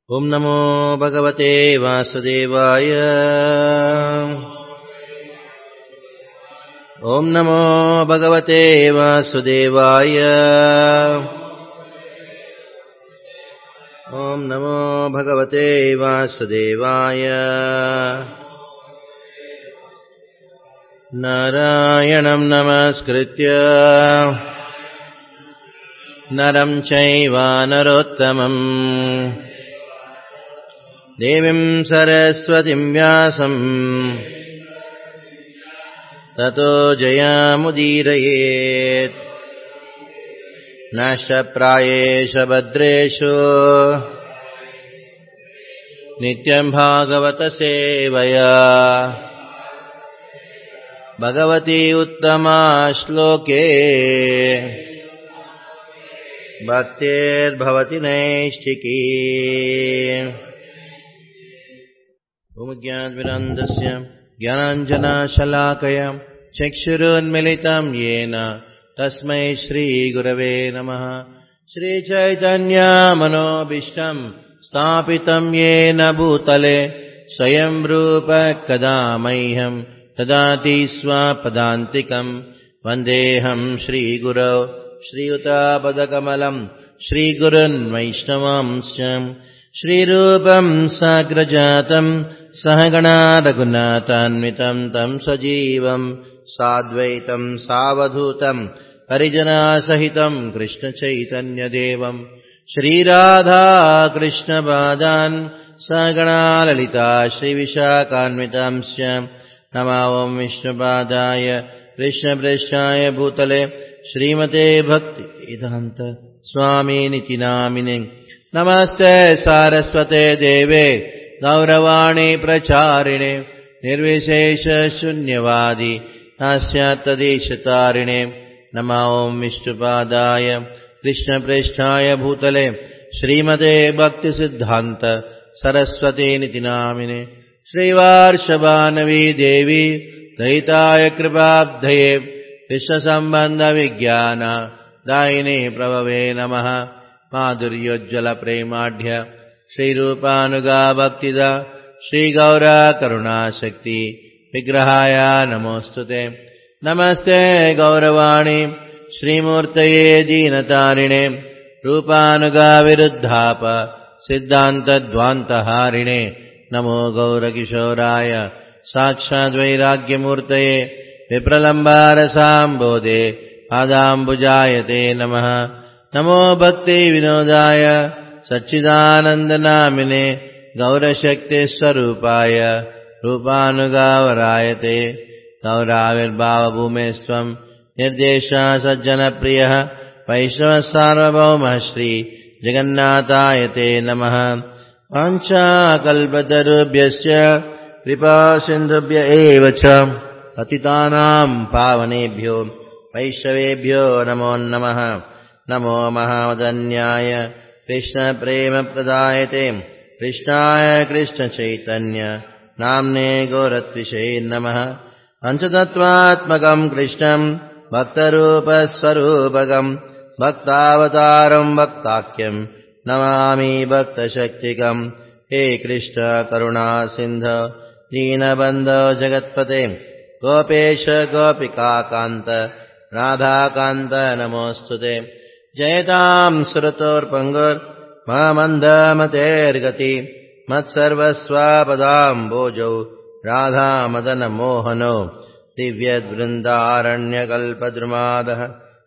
ओम नमो भगवते वासुदेवाय। ओम नमो भगवते वासुदेवाय। ओम नमो भगवते वासुदेवाय। नारायणं नमस्कृत्य नरं चैव नरोत्तमम् देवीं सरस्वतीं व्यासं ततो जयमुदीरयेत्। नष्टप्रायेषु भद्रेषु नित्यं भागवत सेवया भगवती उत्तमा श्लोके भक्तिर्भवति नैष्ठिकी। ओम ज्ञानविनन्दस्य ज्ञानाञ्जनशलाकया चक्षुरुन्मिलितं येन तस्मै श्रीगुरवे नमः। श्रीचैतन्यमनोभीष्टं स्थापितं येन भूतले स्वयं रूप कदा मह्यं ददाति स्वपदान्तिकं। वन्देऽहं श्रीगुरौ श्रीयुतापदकमलं श्रीगुरुन् वैष्णवांश्च। श्रीरूपं साग्रजातं सहगणा रघुनाथान्वितं तं सजीवं साद्वैतं सावधूतं परिजनसहितं कृष्णचैतन्यदेवं श्रीराधा कृष्णपादान् सहगणा ललिता श्रीविशाखान्वितांश्च। नमो ओं विष्णुपादाय कृष्णप्रेष्ठाय भूतले श्रीमते भक्तिवेदान्त स्वामिनिति नामिने। नमस्ते सारस्वते देवे गौरवाणी प्रचारिणे निर्विशेष शून्यवादी नास्त्यतदेशतारिणे। नमो ओं विष्णुपादाय कृष्णप्रेष्ठाय भूतले श्रीमते भक्तिसिद्धान्त सरस्वतीनिति नामिने। श्रीवार्षभानवी देवी दयिताय कृपाब्धये कृष्णसम्बन्धविज्ञान दायिने प्रभवे नमः। माधुर्योज्ज्वल प्रेमाढ्य श्रीरूपानुगा भक्तिदा श्रीगौरा करुणाशक्ति विग्रहाय नमोस्तुते। नमस्ते गौरवाणी श्रीमूर्तये दीनतारिणे रूपानुगा विरुद्धाप सिद्धान्तध्वान्तहारिणे। नमो गौरकिशोराय साक्षाद्वैराग्यमूर्तये विप्रलम्बारसाम्बोधे पादाम्बुजायते नमः। नमो भक्तिविनोदाय सच्चिदानन्दनामिने गौरशक्तिस्वरूपाय रूपानुगावरायते। गौराविर्भावभूमेस्त्वं निर्देशः सज्जनप्रियः वैष्णवसार्वभौमः श्री जगन्नाथायते नमः। वाञ्छाकल्पतरुभ्यश्च कृपासिन्धुभ्य एव च पतितानां पावनेभ्यो वैष्णवेभ्यो नमो नमः। नमो महावदन्याय कृष्णप्रेमप्रदायते कृष्णाय कृष्णचैतन्य नाम्ने गौरत्विषे नमः। पञ्चतत्त्वात्मकं कृष्णं भक्तरूपस्वरूपकं भक्तावतारं भक्ताख्यं नमामि भक्तशक्तिकं। हे कृष्ण करुणा सिन्धो दीनबन्धो जगत्पते गोपेश गोपिकान्त राधाकान्त नमोऽस्तुते। जयतां सुरतोर्पङ्गुर्ममन्दमतेर्गति मत्सर्वस्वपदाम्बोजौ राधामदनमोहनो दिव्यवृन्दारण्यकल्पद्रुमादः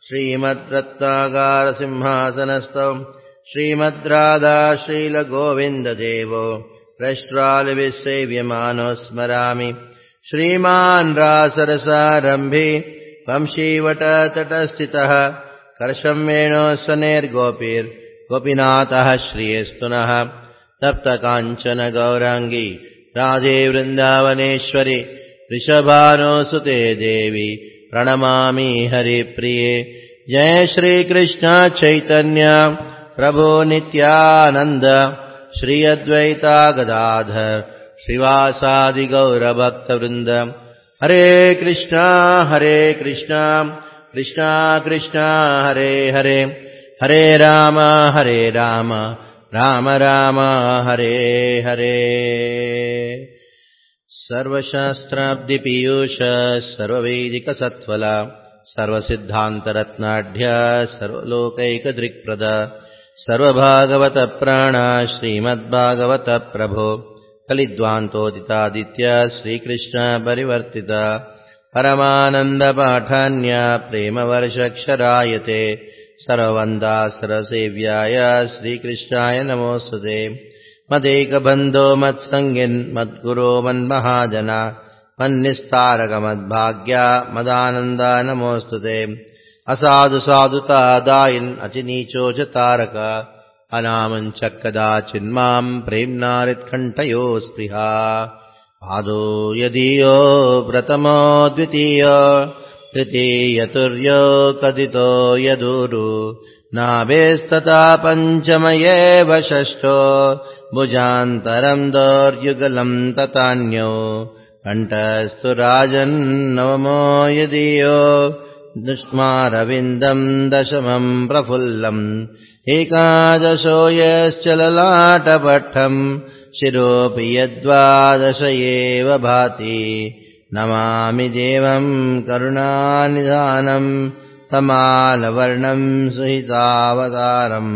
श्रीमद्रत्नागारसिंहासनस्थौ श्रीमद्राधा श्रीलगोविन्ददेवो रष्ट्रालविसेव्यमानो स्मरामि। श्रीमान् रासरसारम्भे वंशीवटतटस्थितः कर्षं वेणोस्वनेर्गोपीर्गोपीनाथः श्रियस्तुनः। तप्तकाञ्चन गौराङ्गी राधे वृन्दावनेश्वरि वृषभानुसुते देवी प्रणमामि हरिप्रिये। जय श्रीकृष्ण चैतन्य प्रभो नित्यानन्द श्री अद्वैता गदाधर श्रीवासादि गौरभक्तवृन्द। हरे कृष्णा कृष्णा कृष्णा हरे हरे हरे राम राम राम हरे हरे। सर्वशास्त्राब्धिपीयूष सर्ववैदिकसत्फल सर्वसिद्धान्तरत्नाढ्य सर्वलोकैकदृक्प्रद सर्वभागवतप्राण श्रीमद्भागवत प्रभो कलिद्वान्तोदितादित्य श्रीकृष्ण परिवर्तित परमानन्दपाठान्य प्रेमवर्षक्षरायते सर्ववन्दासुरसेव्याय श्रीकृष्णाय नमोऽस्तुते। मदेकबन्धो मत्सङ्गिन् मद्गुरो मन्महाजन मन्निस्तारकमद्भाग्या मदानन्द नमोऽस्तुते। असाधु साधुतादायिन् अतिनीचो च तारक अनामञ्चक्कदाचिन्माम् प्रेम्नारित्कण्ठयो स्पृहा पादो यदीयो प्रथमो द्वितीयो तृतीयतुर्यो कथितो यदूरु नाभेस्तथा पञ्चमयेव षष्ठो भुजान्तरम् दोर्युगलम् तथान्यो कण्ठस्थु राजन्नवमो यदीयो दुष्मारविन्दम् दशमम् प्रफुल्लम् एकादशो यश्च ललाटपट्टम् शिरोऽपि यद्वादश एव भाति नमामि देवम् करुणानिधानम् तमालवर्णम् सुहितावतारम्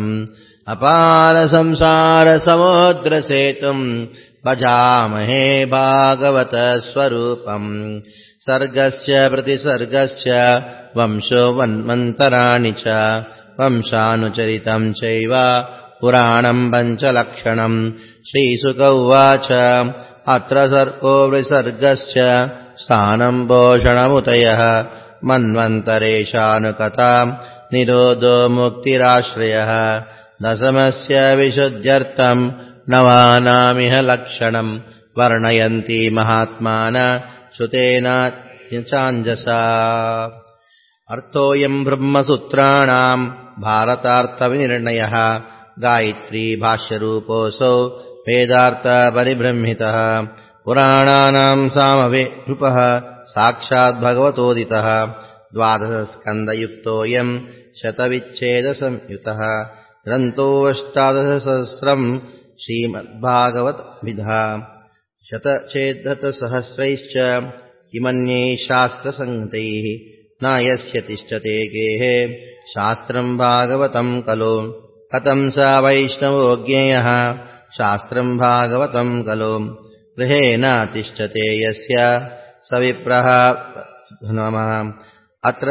अपारसंसारसमुद्रसेतुम् भजामहे भागवतस्वरूपम् सर्गस्य प्रतिसर्गस्य वंशो वन्मन्तराणि च वंशानुचरितम् चैव पुराणम् पञ्चलक्षणम्। श्रीशुक उवाच अत्र सर्गो विसर्गश्च स्थानम् भूषणमुतयः मन्वन्तरेशानुकथा निरोधो मुक्तिराश्रयः दशमस्य विशुद्ध्यर्थम् नवानामिह लक्षणम् वर्णयन्ति महात्मान श्रुतेन चाञ्जसा। अर्थोऽयम् ब्रह्मसूत्राणाम् भारतार्थविनिर्णयः गायत्री भाष्यरूपोऽसौ वेदार्थपरिबृंहितः पुराणानाम् सामवेरूपः साक्षात् भगवतोदितः 12 स्कन्धयुक्तोऽयम् शतविच्छेदसंयुतः ग्रन्थोऽष्टादशसहस्रम् श्रीमद्भागवतमिदः शतचेद्धतसहस्रैश्च किमन्यैः शास्त्रसङ्गतैः न यस्य तिष्ठते गेहे शास्त्रम् भागवतम् खलु कथम् स वैष्णवो ज्ञेयः शास्त्रम् भागवतम् खलु गृहे न तिष्ठते यस्य स विप्रः नमः अत्र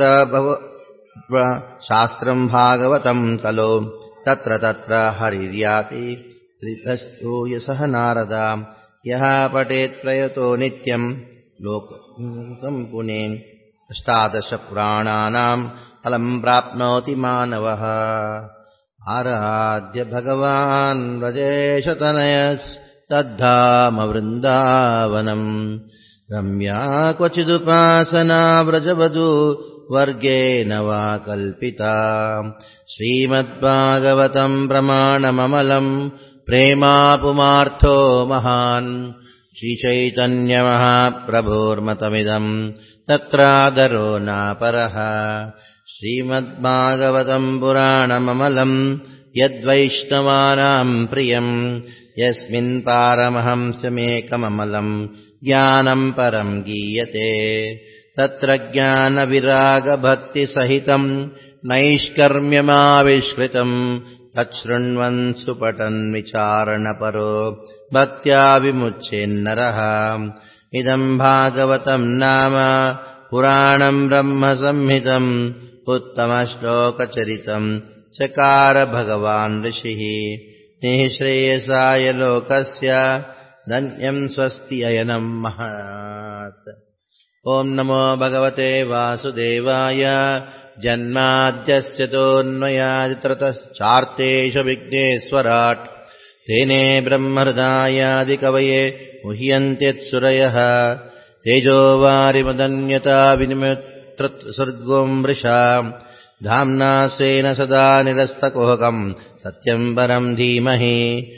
शास्त्रम् भागवतम् खलु तत्र तत्र हरिर्याति त्रिधस्तूयसः नारद यः पठेत् प्रयतो नित्यम् लोकम् पुने 18 पुराणानाम् फलम् प्राप्नोति मानवः। आराध्य भगवान् व्रजेशतनयस्तद्धाम वृन्दावनम् रम्या क्वचिदुपासना व्रजवधू वर्गेण वा कल्पिता श्रीमद्भागवतम् प्रमाणममलम् प्रेमापुमार्थो महान् श्रीचैतन्यमहाप्रभोर्मतमिदम् तत्रादरो नापरः श्रीमद्भागवतम् पुराणममलम् यद्वैष्णवानाम् प्रियम् यस्मिन् पारमहंस्यमेकममलम् ज्ञानम् परम् गीयते तत्र ज्ञानविरागभक्तिसहितम् नैष्कर्म्यमाविष्कृतम् तच्छृण्वन् सुपठन् विचारणपरो भक्त्या विमुच्येन्नरः। इदम् भागवतम् नाम पुराणम् ब्रह्मसंहितम् उत्तमश्लोकचरितम् चकार भगवान् ऋषिः निःश्रेयसाय लोकस्य धन्यम् स्वस्ति अयनम् महत्। ॐ नमो भगवते वासुदेवाय जन्माद्यस्य तोऽन्वयादितरतश्चार्तेषु विघ्नेश्वराट् तेने ब्रह्महृदायादिकवये मुह्यन्त्यत्सुरयः तेजो वारिमदन्यता विनिमयत्रत्सर्गो मृषा धाम्ना स्वेन सदा निरस्तकुहकम् सत्यम् परम् धीमहि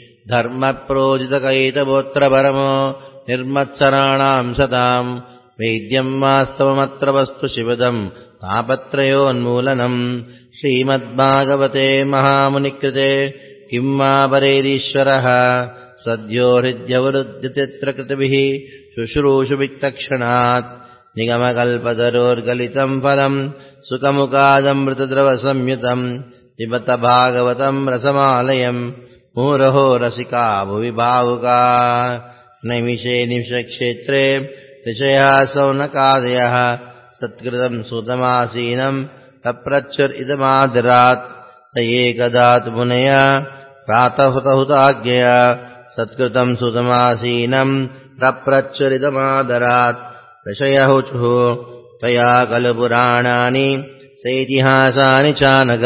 धर्मप्रोजितकैतवोऽत्रपरमो निर्मत्सराणाम् सताम् वेद्यम् वास्तवमत्र वस्तु शिवदम् तापत्रयोन्मूलनम् श्रीमद्भागवते महामुनिकृते కిం మా పరేరీశ్వరః సద్యో హృద్యవరుద్యత్ర కృతిభిః శుశ్రూషుభిక్తక్షణాత్ నిగమకల్పతరోర్గలితం ఫలం సుఖముఖాదమృతద్రవ సంయుతం పిబత భాగవతం రసమాలయం ముహురహో రసికా భువి భావుకా నైమిషే నిమిషక్షేత్రే ఋషయः సౌనకాదయः సత్కృతం సుతమాసీనం తప్రచురిదమాదరాత్ తయేకదాత్ మునయా ప్రాతహుతహుతాజ్ఞయా సత్కృతం సుతమాసీనం తప్రచురిదమాదరాత్ ఋషయः ఊచుః తయా ఖలు పురాణాని సేతిహాసాని చానఘ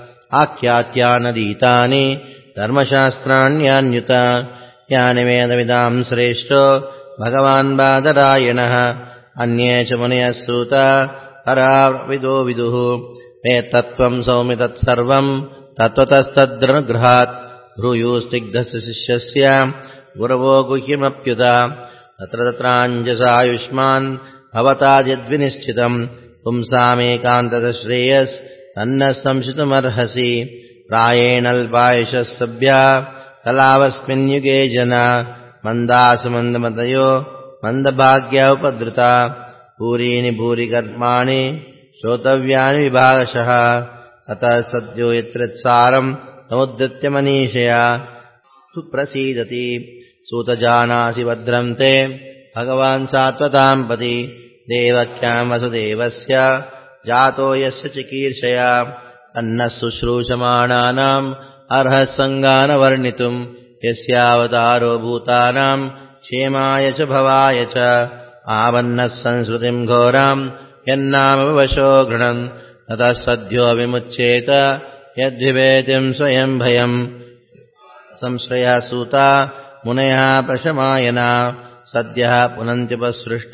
ఆఖ్యాత్యానదీతాని ధర్మశాస్త్రాణ్యాన్యుత యాని వేదవిదాం శ్రేష్టో భగవాన్ బాదరాయణః అన్యే చ మునయః సూత పరా విదో విదుః వేత్తత్వం సౌమి తత్సర్వం తత్వతస్తద్గ్రహాత్ భ్రూయోస్తిగ్ధస్య శిష్యస్య గురవో గుహ్యమప్యుత తత్ర తత్రాంజసాయుష్మాన్ భవతాద్యద్వినిశ్చితం పుంసామేకాంతత శ్రేయస్ తన్నః సంశితుమర్హసి ప్రాయేణల్పాయుషः సభ్యా కలావస్మిన్యుగే జనా మందాసు మందమతయో మందభాగ్యా ఉపద్రుతా పూరీని భూరి కర్మాణి శ్రోతవ్యాని విభాగశః తతః సద్యో యత్రత్సారం సముద్ధృత్య మనీషయా సుప్రసీదతి సూతజానాసి భద్రం తే భగవాన్ సాత్వతాం పతి దేవక్యాం వసుదేవస్య జాతో యస్య చికీర్షయా తన్నః శుశ్రూషమాణానాం అర్హः సంగాన వర్ణితుం యస్యావతారో భూతానాం క్షేమాయ చ భవాయ చ ఆవన్నః సంస్కృతిం ఘోరాం యన్నామ వశో గృణం తతః సద్యో విముచ్యేత యద్వివేతిం స్వయం భయం సంశ్రయः సూత మునయః ప్రశమాయన సద్యః పునంత్యుపసృష్ట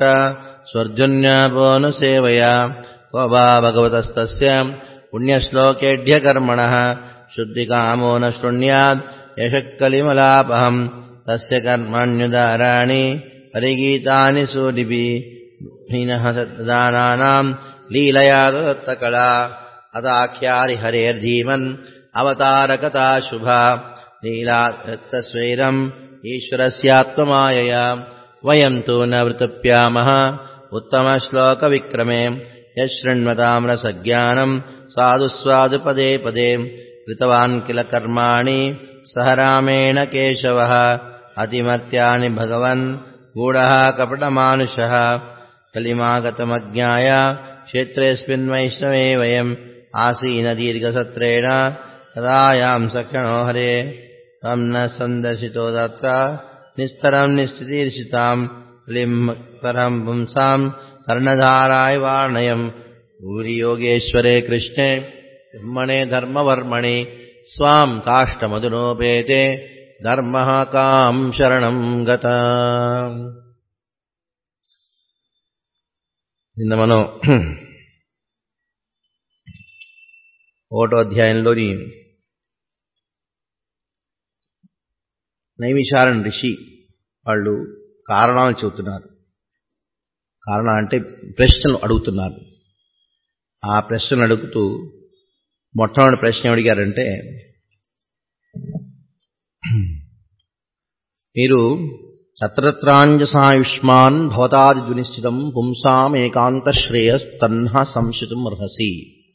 స్వర్జున్యాపోనుసేవయా కో వా భగవతస్తస్య పుణ్యశ్లోకేఢ్యకర్మణः శుద్ధికామో న శృణ్యాద్ యశక్కలిమలాపహం తస్య కర్మణ్యుదారాణి పరిగీతాని సూడిభిః హీనః సద్దానానాం లీలయా దత్తకళా అదాఖ్యారి హరేర్ధీమన్ అవతారకథా శుభా లీలారక్తస్వైరం ఈశ్వరస్యాత్మమాయయా వయం తు న వృతప్యామః ఉత్తమశ్లోకవిక్రమే యశృణ్వతాం రసజ్ఞానం సాధుస్వాదు పదే పదే కృతవాన్ కిల కర్మాణి సహ రామేణ కేశవః అతిమర్త్యాని భగవన్ గూఢః కపటమానుషः కలిమాగతమజ్ఞాయ క్షేత్రేऽస్మిన్ వైష్ణవే వయం ఆసీన దీర్ఘసత్రేణ తదాయాం సక్షణో హరే తం న సందర్శితో తత్ర నిస్తరం నిశ్చితీర్షితాం కలింతరం పుంసాం కర్ణధారాయ వార్ణయం భూరి యోగేశ్వరే కృష్ణే బ్రహ్మణే ధర్మవర్మణి స్వాం కాష్టమధునోపేతే ధర్మః కాం శరణం గత. నిన్న మనం 1వ అధ్యాయంలోని నైమిషారణ్య ఋషి వాళ్ళు కారణాలు చెబుతున్నారు. కారణం అంటే ప్రశ్నలు అడుగుతున్నారు. ఆ ప్రశ్నలు అడుగుతూ మొట్టమొదటి ప్రశ్న అడిగారంటే, మీరు తత్రత్రాంజసాయుష్మాన్ భవతాది దునిశ్చితం పుంసాం ఏకాంత శ్రేయస్ తన్హ సంశితుం అర్హసి.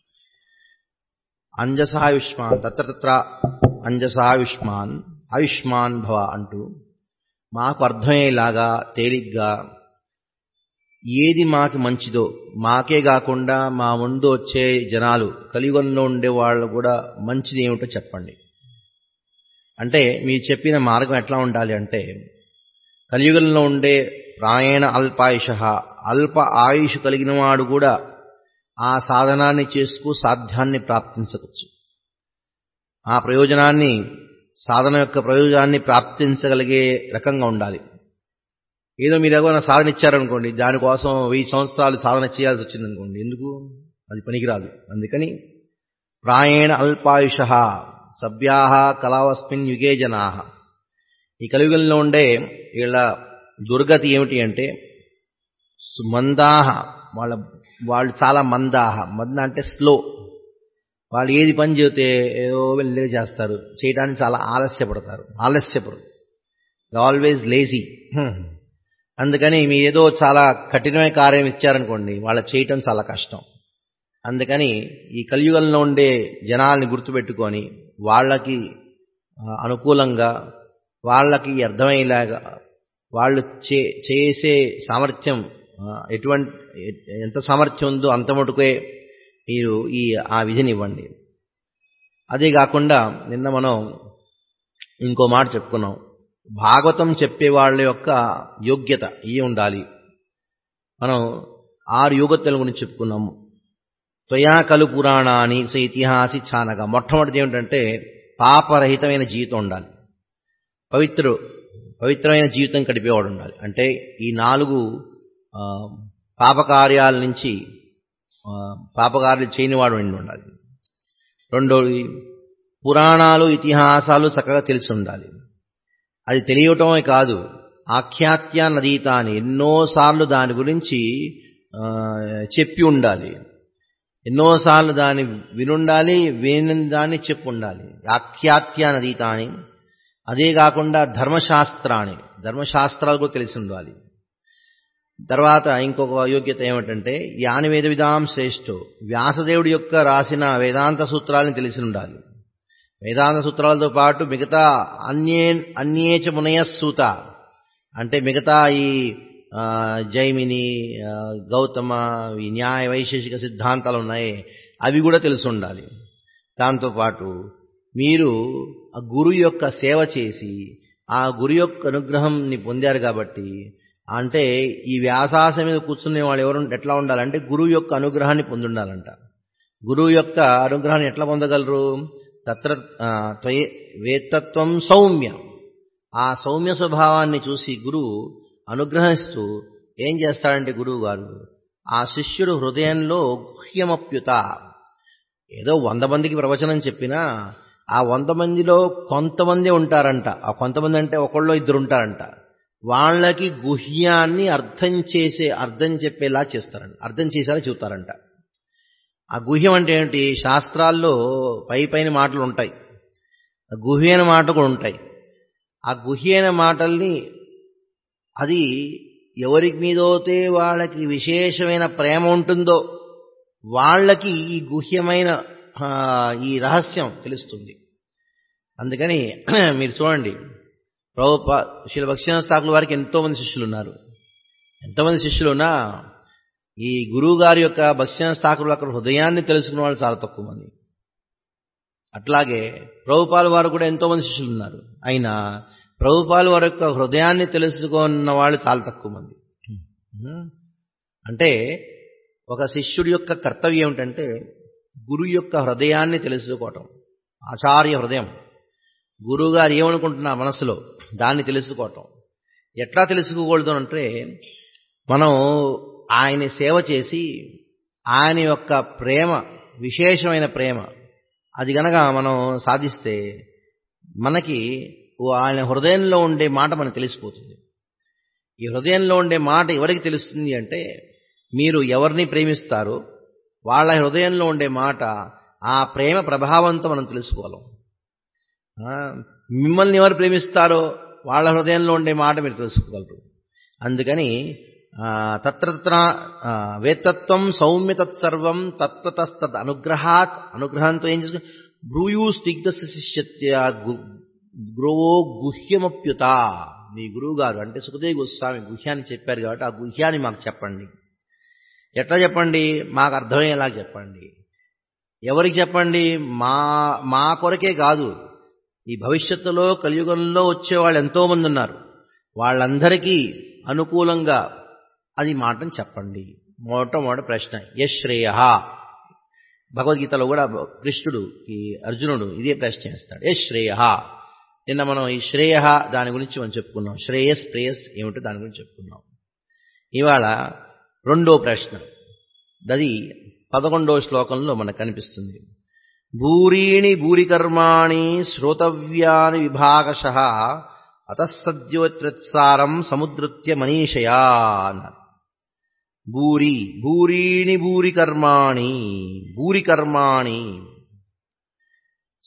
అంజసాయుష్మాన్ తత్ర అంజసాయుష్మాన్ ఆయుష్మాన్ భవ అంటూ మాకు అర్థమయ్యేలాగా తేలిగ్గా ఏది మాకు మంచిదో, మాకే కాకుండా మా ముందు వచ్చే జనాలు, కలియుగంలో ఉండే వాళ్ళు కూడా మంచిది ఏమిటో చెప్పండి. అంటే మీరు చెప్పిన మార్గం ఎట్లా ఉండాలి అంటే, కలియుగంలో ఉండే ప్రాయేణ అల్పాయుష, అల్ప ఆయుష్ కలిగిన వాడు కూడా ఆ సాధనాన్ని చేసుకు సాధ్యాన్ని ప్రాప్తించవచ్చు. ఆ ప్రయోజనాన్ని, సాధన యొక్క ప్రయోజనాన్ని ప్రాప్తించగలిగే రకంగా ఉండాలి. ఏదో మీరు ఏమైనా సాధన ఇచ్చారనుకోండి, దానికోసం 1000 సంవత్సరాలు సాధన చేయాల్సి వచ్చిందనుకోండి, ఎందుకు? అది పనికిరాదు. అందుకని ప్రాయేణ అల్పాయుష సభ్యాః కలావస్మిన్ యుగే జనాః. ఈ కలియుగంలో ఉండే వీళ్ళ దుర్గతి ఏమిటి అంటే, మందాహ, వాళ్ళు చాలా మందాహ. మంద అంటే స్లో. వాళ్ళు ఏది పని చెబితే ఏదో వెళ్ళి చేస్తారు, చేయడానికి చాలా ఆలస్యపరు, ఆల్వేజ్ లేజీ. అందుకని మీరు ఏదో చాలా కఠినమైన కార్యం ఇచ్చారనుకోండి, వాళ్ళకి చేయటం చాలా కష్టం. అందుకని ఈ కలియుగంలో ఉండే జనాల్ని గుర్తుపెట్టుకొని వాళ్ళకి అనుకూలంగా, వాళ్ళకి అర్థమయ్యేలాగా, వాళ్ళు చేసే సామర్థ్యం ఎంత సామర్థ్యం ఉందో అంత మటుకే మీరు ఆ విధిని ఇవ్వండి. అదే కాకుండా నిన్న మనం ఇంకో మాట చెప్పుకున్నాం, భాగవతం చెప్పే వాళ్ళ యొక్క యోగ్యత ఇవి ఉండాలి. మనం 6 యోగ్యతల గురించి చెప్పుకున్నాము. త్వయా కలు పురాణాన్ని ఇతిహాసి చానగా. మొట్టమొదటిది ఏమిటంటే పాపరహితమైన జీవితం ఉండాలి, పవిత్రమైన జీవితం గడిపేవాడు ఉండాలి. అంటే ఈ 4 పాపకార్యాల నుంచి పాపకార్యాలు చేయనివాడు ఉండాలి. రెండోది పురాణాలు ఇతిహాసాలు చక్కగా తెలిసి ఉండాలి. అది తెలియటమే కాదు, ఆఖ్యాత్య నదీతాన్ని ఎన్నోసార్లు దాని గురించి చెప్పి ఉండాలి, ఎన్నోసార్లు దాన్ని వినుండాలి, విని దాన్ని చెప్పి ఉండాలి. ఆఖ్యాత్య నదీతాన్ని. అదే కాకుండా ధర్మశాస్త్రాలు కూడా తెలిసి ఉండాలి. తర్వాత ఇంకొక యోగ్యత ఏమిటంటే యాని వేద విధాం శ్రేష్ఠో, వ్యాసదేవుడి యొక్క రాసిన వేదాంత సూత్రాలను తెలిసి ఉండాలి. వేదాంత సూత్రాలతో పాటు మిగతా అన్యేచ మునయస్సూత, అంటే మిగతా ఈ జైమిని, గౌతమ, ఈ న్యాయ వైశేషిక సిద్ధాంతాలు ఉన్నాయి, అవి కూడా తెలిసి ఉండాలి. దాంతోపాటు మీరు ఆ గురువు యొక్క సేవ చేసి ఆ గురు యొక్క అనుగ్రహంని పొందారు కాబట్టి, అంటే ఈ వ్యాసాసనం మీద కూర్చునే వాళ్ళు ఎవరు ఎట్లా ఉండాలంటే గురువు యొక్క అనుగ్రహాన్ని పొంది ఉండాలంట. గురువు యొక్క అనుగ్రహాన్ని ఎట్లా పొందగలరు? తత్ర వేత్తత్వం సౌమ్య. ఆ సౌమ్య స్వభావాన్ని చూసి గురువు అనుగ్రహిస్తూ ఏం చేస్తాడంటే గురువు గారు ఆ శిష్యుడు హృదయంలో గుహ్యమప్యుత, ఏదో 100 మందికి ప్రవచనం చెప్పినా ఆ 100 మందిలో కొంతమంది ఉంటారంట. ఆ కొంతమంది అంటే ఒకళ్ళో 2 ఉంటారంట. వాళ్ళకి గుహ్యాన్ని అర్థం చెప్పేలా చేస్తారంట, అర్థం చేసేలా చెబుతారంట. ఆ గుహ్యం అంటే ఏంటి? శాస్త్రాల్లో పైన మాటలు ఉంటాయి, గుహ్యైన మాటలు కూడా ఉంటాయి. ఆ గుహ్యైన మాటల్ని అది ఎవరికి మీదైతే వాళ్ళకి విశేషమైన ప్రేమ ఉంటుందో వాళ్ళకి ఈ గుహ్యమైన ఈ రహస్యం తెలుస్తుంది. అందుకని మీరు చూడండి, శ్రీ భక్ష్యానంద ఠాకూర్ వారికి ఎంతోమంది శిష్యులు ఉన్నారు. ఎంతోమంది శిష్యులున్నా ఈ గురువు గారి యొక్క భక్ష్యానంద ఠాకూర్ అక్కడ హృదయాన్ని తెలుసుకున్న వాళ్ళు చాలా తక్కువ మంది. అట్లాగే ప్రభుపాల్ వారు కూడా ఎంతోమంది శిష్యులు ఉన్నారు, అయినా ప్రభుపాల్ వారి యొక్క హృదయాన్ని తెలుసుకున్న వాళ్ళు చాలా తక్కువ మంది. అంటే ఒక శిష్యుడి యొక్క కర్తవ్యం ఏమిటంటే గురువు యొక్క హృదయాన్ని తెలుసుకోవటం. ఆచార్య హృదయం, గురువు గారు ఏమనుకుంటున్నా మనసులో దాన్ని తెలుసుకోవటం. ఎట్లా తెలుసుకోకూడదు అంటే మనం ఆయన సేవ చేసి ఆయన యొక్క ప్రేమ, విశేషమైన ప్రేమ, అది గనక మనం సాధిస్తే మనకి ఆయన హృదయంలో ఉండే మాట మనకు తెలిసిపోతుంది. ఈ హృదయంలో ఉండే మాట ఎవరికి తెలుస్తుంది అంటే మీరు ఎవరిని ప్రేమిస్తారో వాళ్ళ హృదయంలో ఉండే మాట, ఆ ప్రేమ ప్రభావంతో మనం తెలుసుకోగలం. మిమ్మల్ని ఎవరు ప్రేమిస్తారో వాళ్ళ హృదయంలో ఉండే మాట మీరు తెలుసుకోగలరు. అందుకని తత్ర వేత్తత్వం సౌమ్య తత్సర్వం తత్వతస్తద్ అనుగ్రహాత్, అనుగ్రహంతో ఏం చేసుకుని బ్రూయూ స్నిగ్ధస్య శిష్యత్య గురువో గుహ్యమప్యుత. మీ గురువు గారు అంటే సుఖదేవ్ గోస్వామి గుహ్యాన్ని చెప్పారు కాబట్టి ఆ గుహ్యాన్ని మాకు చెప్పండి. ఎట్లా చెప్పండి? మాకు అర్థమయ్యేలా చెప్పండి. ఎవరికి చెప్పండి? మా కొరకే కాదు, ఈ భవిష్యత్తులో కలియుగంలో వచ్చేవాళ్ళు ఎంతోమంది ఉన్నారు, వాళ్ళందరికీ అనుకూలంగా అది మాటను చెప్పండి. మొట్టమొదటి ప్రశ్న యశ్రేయ. భగవద్గీతలో కూడా కృష్ణుడు ఈ అర్జునుడు ఇదే ప్రశ్న చేస్తాడు, యశ్రేయ. నిన్న మనం ఈ శ్రేయ దాని గురించి మనం చెప్పుకున్నాం, శ్రేయస్ ప్రేయస్ ఏమిటో దాని గురించి చెప్పుకున్నాం. ఇవాళ రెండో ప్రశ్న, అది 11వ శ్లోకంలో మనకు కనిపిస్తుంది. భూరీణి భూరికర్మాణి శ్రోతవ్యాని విభాగశః అతస్సద్యోత్సారం సముద్రత్య మనీషయా అన్నారు. భూరీణి భూరికర్మాణి, భూరికర్మాణి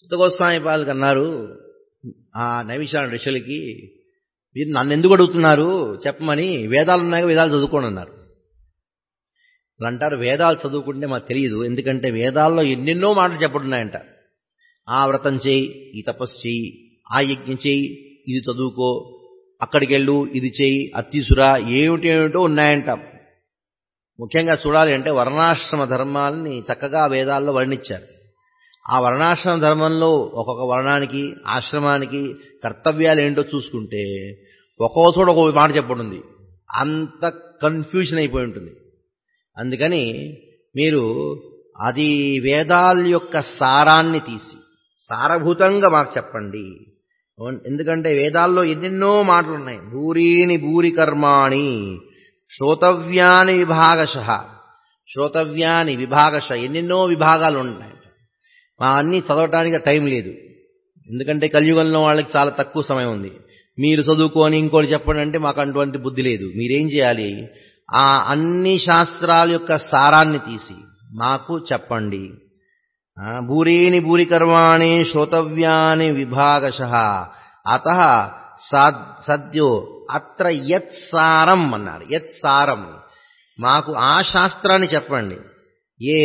సుత గోస్వామి పాదులు అన్నారు ఆ నైమిషారణ ఋషులకి, మీరు నన్ను ఎందుకు అడుగుతున్నారు చెప్పమని, వేదాలు ఉన్నాయో వేదాలు చదువుకోండి అన్నారు. వాళ్ళు అంటారు వేదాలు చదువుకుంటే మాకు తెలియదు, ఎందుకంటే వేదాల్లో ఎన్నెన్నో మాటలు చెప్పడున్నాయంట. ఆ వ్రతం చేయి, ఈ తపస్సు చేయి, ఆ యజ్ఞం చేయి, ఇది చదువుకో, అక్కడికి వెళ్ళు, ఇది చేయి, అత్తిసురా, ఏమిటేమిటో ఉన్నాయంట. ముఖ్యంగా చూడాలి అంటే వర్ణాశ్రమ ధర్మాలని చక్కగా వేదాల్లో వర్ణించారు. ఆ వర్ణాశ్రమ ధర్మంలో ఒక్కొక్క వర్ణానికి ఆశ్రమానికి కర్తవ్యాలు ఏంటో చూసుకుంటే ఒక్కో చోట ఒక్కొక్క మాట చెప్పబడింది. అంత కన్ఫ్యూజన్ అయిపోయి ఉంటుంది. అందుకని మీరు అది వేదాల యొక్క సారాన్ని తీసి సారభూతంగా మాకు చెప్పండి. ఎందుకంటే వేదాల్లో ఎన్నెన్నో మాటలు ఉన్నాయి. భూరీని భూరి కర్మాణి శ్రోతవ్యాని విభాగశః, శ్రోతవ్యాని విభాగశ, ఎన్నెన్నో విభాగాలు ఉంటాయి. మా అన్నీ చదవటానికి టైం లేదు, ఎందుకంటే కలియుగంలో వాళ్ళకి చాలా తక్కువ సమయం ఉంది. మీరు చదువుకొని ఇంకోటి చెప్పండి అంటే మాకు అటువంటి బుద్ధి లేదు. మీరేం చేయాలి, ఆ అన్ని శాస్త్రాల యొక్క సారాన్ని తీసి మాకు చెప్పండి. భూరీని భూరి కర్మాణి శ్రోతవ్యాని విభాగశః అతః సద్యో అత్ర యత్సారం అన్నారు. యత్సారం, మాకు ఆ శాస్త్రాన్ని చెప్పండి. ఏ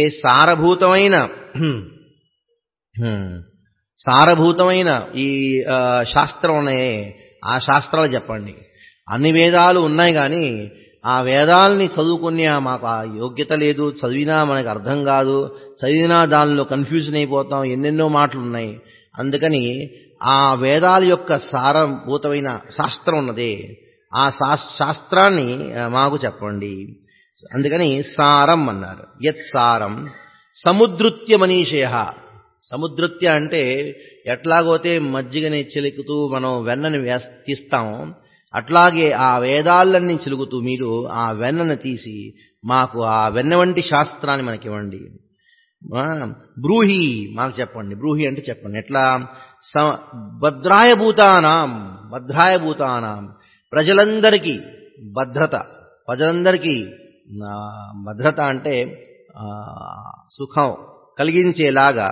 సారభూతమైన ఈ శాస్త్రం ఉన్నాయే ఆ శాస్త్రాలు చెప్పండి. అన్ని వేదాలు ఉన్నాయి కానీ ఆ వేదాలని చదువుకునే మాకు ఆ యోగ్యత లేదు, చదివినా మనకు అర్థం కాదు, చదివినా దానిలో కన్ఫ్యూజన్ అయిపోతాం, ఎన్నెన్నో మాటలు ఉన్నాయి. అందుకని ఆ వేదాల యొక్క సారభూతమైన శాస్త్రం ఉన్నదే ఆ శాస్త్రాన్ని మాకు చెప్పండి. అందుకని సారం అన్నారు. యత్ సారం సముద్రుత్య మనీషేహ. సముద్రుత్య అంటే ఎట్లాగోతే మజ్జిగని చిలుకుతూ మనం వెన్నని తీస్తాం, అట్లాగే ఆ వేదాలన్నీ చిలుకుతూ మీరు ఆ వెన్నను తీసి మాకు ఆ వెన్న వంటి శాస్త్రాన్ని మనకివ్వండి. బ్రూహి, మాకు చెప్పండి. బ్రూహి అంటే చెప్పండి ఎట్లా. భద్రాయ భూతానాం, భద్రాయ భూతానాం, ప్రజలందరికీ భద్రత, ప్రజలందరికీ భద్రత అంటే సుఖం కలిగించేలాగా,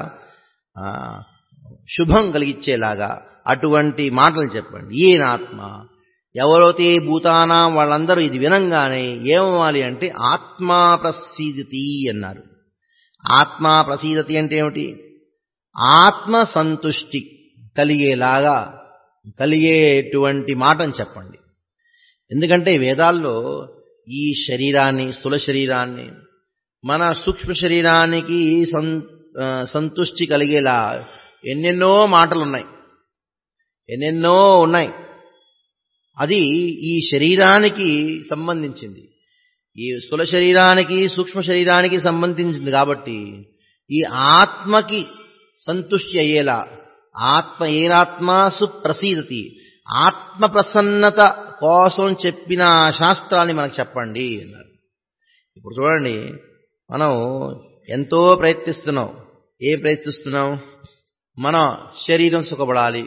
శుభం కలిగించేలాగా అటువంటి మాటలు చెప్పండి. ఏనాత్మ, ఎవరైతే భూతానాం వాళ్ళందరూ ఇది వినంగానే ఏమవ్వాలి అంటే ఆత్మా ప్రసీదతి అన్నారు. ఆత్మా ప్రసీదతి అంటే ఏమిటి? ఆత్మ సంతుష్టి కలిగేలాగా కలిగేటువంటి మాటను చెప్పండి. ఎందుకంటే వేదాల్లో ఈ శరీరాన్ని, స్థూల శరీరాన్ని, మన సూక్ష్మ శరీరానికి సంతుష్టి కలిగేలా ఎన్నెన్నో మాటలు ఉన్నాయి, ఎన్నెన్నో ఉన్నాయి. అది ఈ శరీరానికి సంబంధించింది, ఈ స్థూల శరీరానికి సూక్ష్మ శరీరానికి సంబంధించింది. కాబట్టి ఈ ఆత్మకి సంతుష్టి అయ్యేలా, ఆత్మ ఏనాత్మ సుప్రసీదతి, ఆత్మ ప్రసన్నత కోసం చెప్పిన శాస్త్రాన్ని మనకు చెప్పండి అన్నారు. ఇప్పుడు చూడండి, మనం ఎంతో ప్రయత్నిస్తున్నాం. ఏం ప్రయత్నిస్తున్నాం? మన శరీరం సుఖపడాలి,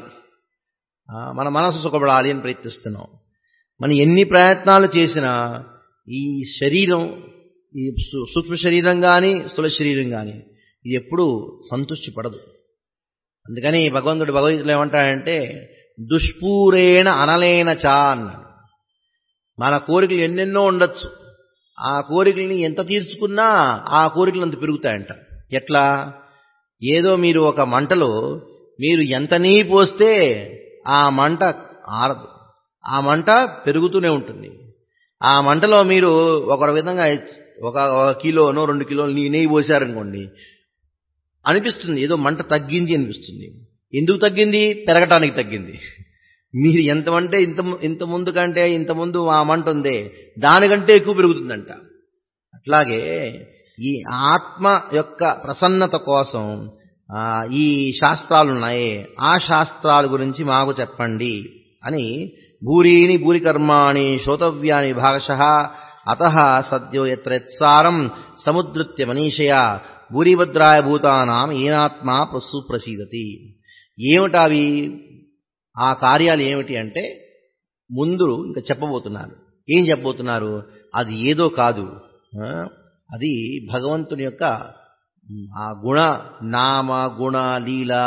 మన మనసు సుఖపడాలి అని ప్రయత్నిస్తున్నాం. మనం ఎన్ని ప్రయత్నాలు చేసినా ఈ శరీరం, ఈ సూక్ష్మ శరీరం కానీ స్థూల శరీరం కానీ ఇది ఎప్పుడూ సంతృష్టి పడదు. అందుకని భగవంతుడు భగవద్గీతలో ఏమంటాడంటే దుష్పూరేణ అనలేన చా అన్నాడు. మన కోరికలు ఎన్నెన్నో ఉండొచ్చు, ఆ కోరికల్ని ఎంత తీర్చుకున్నా ఆ కోరికలు అంత పెరుగుతాయంట. ఎట్లా? ఏదో మీరు ఒక మంటలో మీరు ఎంత నెయ్యి పోస్తే ఆ మంట ఆరదు, ఆ మంట పెరుగుతూనే ఉంటుంది. ఆ మంటలో మీరు ఒక విధంగా ఒక కిలోనో 2 కిలోలు నెయ్యి పోసారనుకోండి, అనిపిస్తుంది ఏదో మంట తగ్గింది అనిపిస్తుంది. ఎందుకు తగ్గింది? పెరగటానికి తగ్గింది. మీరు ఎంతమంటే ఇంత ముందు కంటే ఇంత ముందు ఆ మంట ఉందే దానికంటే ఎక్కువ పెరుగుతుందంట. అట్లాగే ఈ ఆత్మ యొక్క ప్రసన్నత కోసం ఈ శాస్త్రాలున్నాయే ఆ శాస్త్రాల గురించి మాకు చెప్పండి అని. భూరీని భూరి కర్మాణి శ్రోతవ్యాని భాగశః అతః సద్యో యత్ర యత్సారం సముద్రుత్య మనీషయా భూరిభద్రాయ భూతానాం ఏనాత్మా సుప్రసీదతి. ఏమిటవి ఆ కార్యాలు? ఏమిటి అంటే ముందు ఇంకా చెప్పబోతున్నారు. ఏం చెప్పబోతున్నారు? అది ఏదో కాదు, అది భగవంతుని యొక్క ఆ గుణ, నామ, గుణ, లీల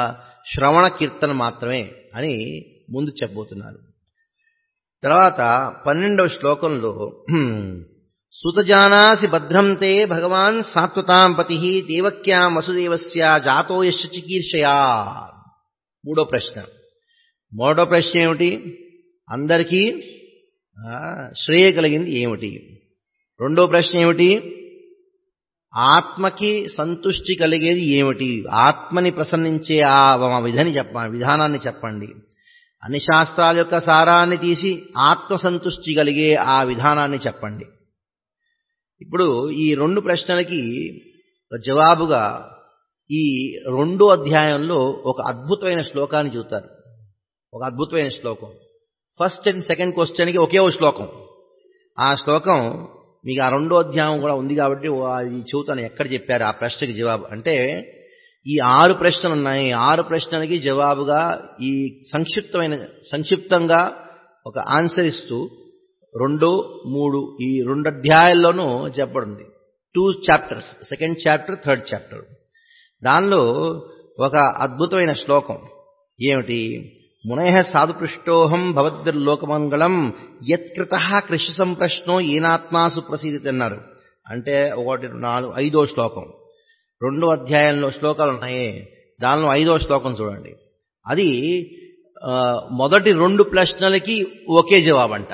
శ్రవణ కీర్తన మాత్రమే అని ముందు చెప్పబోతున్నారు. తర్వాత 12వ శ్లోకంలో సుతజానాసి భద్రం తే భగవాన్ సాత్వతాం పతి దేవక్యాం వసుదేవస్య జాతో యశ్చ చికీర్షయా. మూడో ప్రశ్న. మొదటి ప్రశ్న ఏమిటి? అందరికీ శ్రేయ కలిగింది ఏమిటి? రెండో ప్రశ్న ఏమిటి? ఆత్మకి సంతుష్టి కలిగేది ఏమిటి? ఆత్మని ప్రసన్నించే ఆ విధానాన్ని చెప్పండి. అన్ని శాస్త్రాల యొక్క సారాన్ని తీసి ఆత్మసంతుష్టి కలిగే ఆ విధానాన్ని చెప్పండి. ఇప్పుడు ఈ రెండు ప్రశ్నలకి జవాబుగా ఈ 2వ అధ్యాయంలో ఒక అద్భుతమైన శ్లోకాన్ని చూస్తారు. ఒక అద్భుతమైన శ్లోకం. ఫస్ట్ అండ్ సెకండ్ క్వశ్చన్కి ఒకే ఒక శ్లోకం. ఆ శ్లోకం మీకు ఆ 2వ అధ్యాయం కూడా ఉంది కాబట్టి అది చెబుతాను ఎక్కడ చెప్పారు ఆ ప్రశ్నకి జవాబు. అంటే ఈ 6 ప్రశ్నలు ఉన్నాయి. 6 ప్రశ్నలకి జవాబుగా ఈ సంక్షిప్తంగా ఒక ఆన్సర్ ఇస్తూ 2, 3 ఈ 2 అధ్యాయాల్లోనూ చెప్పబడింది. 2 chapters, second chapter, third chapter. దానిలో ఒక అద్భుతమైన శ్లోకం ఏమిటి? మునయ సాధుపృష్టోహం భవద్భిర్లోకమంగళం యత్కృతః కృష్ణ సంప్రశ్నో ఏనాత్మాసు ప్రసీదతి అన్నారు. అంటే 1, 4, 5వ శ్లోకం. 2వ అధ్యాయంలో శ్లోకాలు ఉన్నాయే, దానిలో 5వ శ్లోకం చూడండి. అది మొదటి 2 ప్రశ్నలకి ఒకే జవాబంట.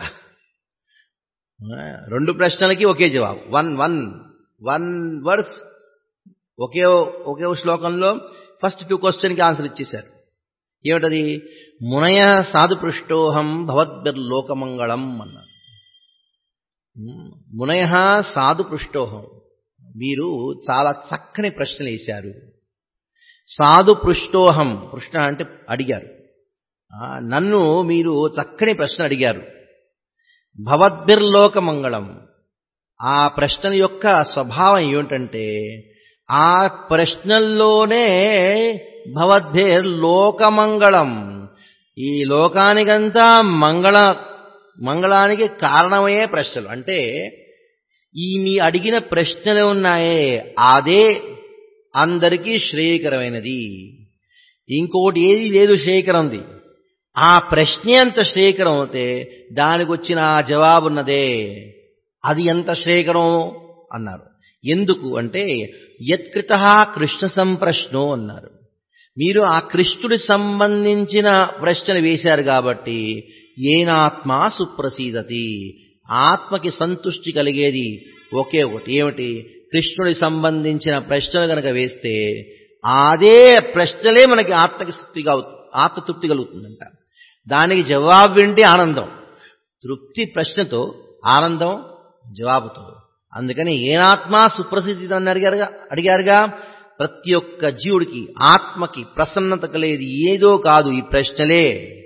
2 ప్రశ్నలకి ఒకే జవాబు. వన్ వర్స్ ఒకే శ్లోకంలో ఫస్ట్ 2 క్వశ్చన్కి ఆన్సర్ ఇచ్చేశారు. ఏమిటది? మునయ సాధుపృష్టోహం భవద్భిర్లోకమంగళం అన్నారు. మునయ సాధుపృష్టోహం, మీరు చాలా చక్కని ప్రశ్నలు వేశారు. సాధుపృష్టోహం, పృష్ణ అంటే అడిగారు. నన్ను మీరు చక్కని ప్రశ్న అడిగారు. భవద్భిర్లోకమంగళం, ఆ ప్రశ్నల యొక్క స్వభావం ఏమిటంటే ఆ ప్రశ్నల్లోనే భవద్భిర్లోకమంగళం, ఈ లోకానికంతా మంగళానికి కారణమయ్యే ప్రశ్నలు. అంటే ఈ మీ అడిగిన ప్రశ్నలు ఉన్నాయే అదే అందరికీ శ్రేయకరమైనది. ఇంకోటి ఏది లేదు శ్రేయకరంది. ఆ ప్రశ్నే అంత శ్రేయకరం అవుతే దానికి వచ్చిన ఆ జవాబున్నదే అది ఎంత శ్రేయకరం అన్నారు. ఎందుకు అంటే యత్కృతః కృష్ణ సంప్రశ్నో అన్నారు. మీరు ఆ కృష్ణుడి సంబంధించిన ప్రశ్నలు వేశారు కాబట్టి ఏనాత్మ సుప్రసీదతి, ఆత్మకి సంతుష్టి కలిగేది ఒకే ఒకటి. ఏమిటి? కృష్ణుడి సంబంధించిన ప్రశ్నలు కనుక వేస్తే అదే ప్రశ్నలే మనకి ఆత్మతృప్తి కలుగుతుందంట. దానికి జవాబు వింటే ఆనందం, తృప్తి ప్రశ్నతో, ఆనందం జవాబుతో. అందుకని ఏనాత్మ సుప్రసిద్ధి అని అడిగారుగా. ప్రతి ఒక్క జీవుడికి ఆత్మకి ప్రసన్నత కలిగేది ఏదో కాదు, ఈ ప్రశ్నలే.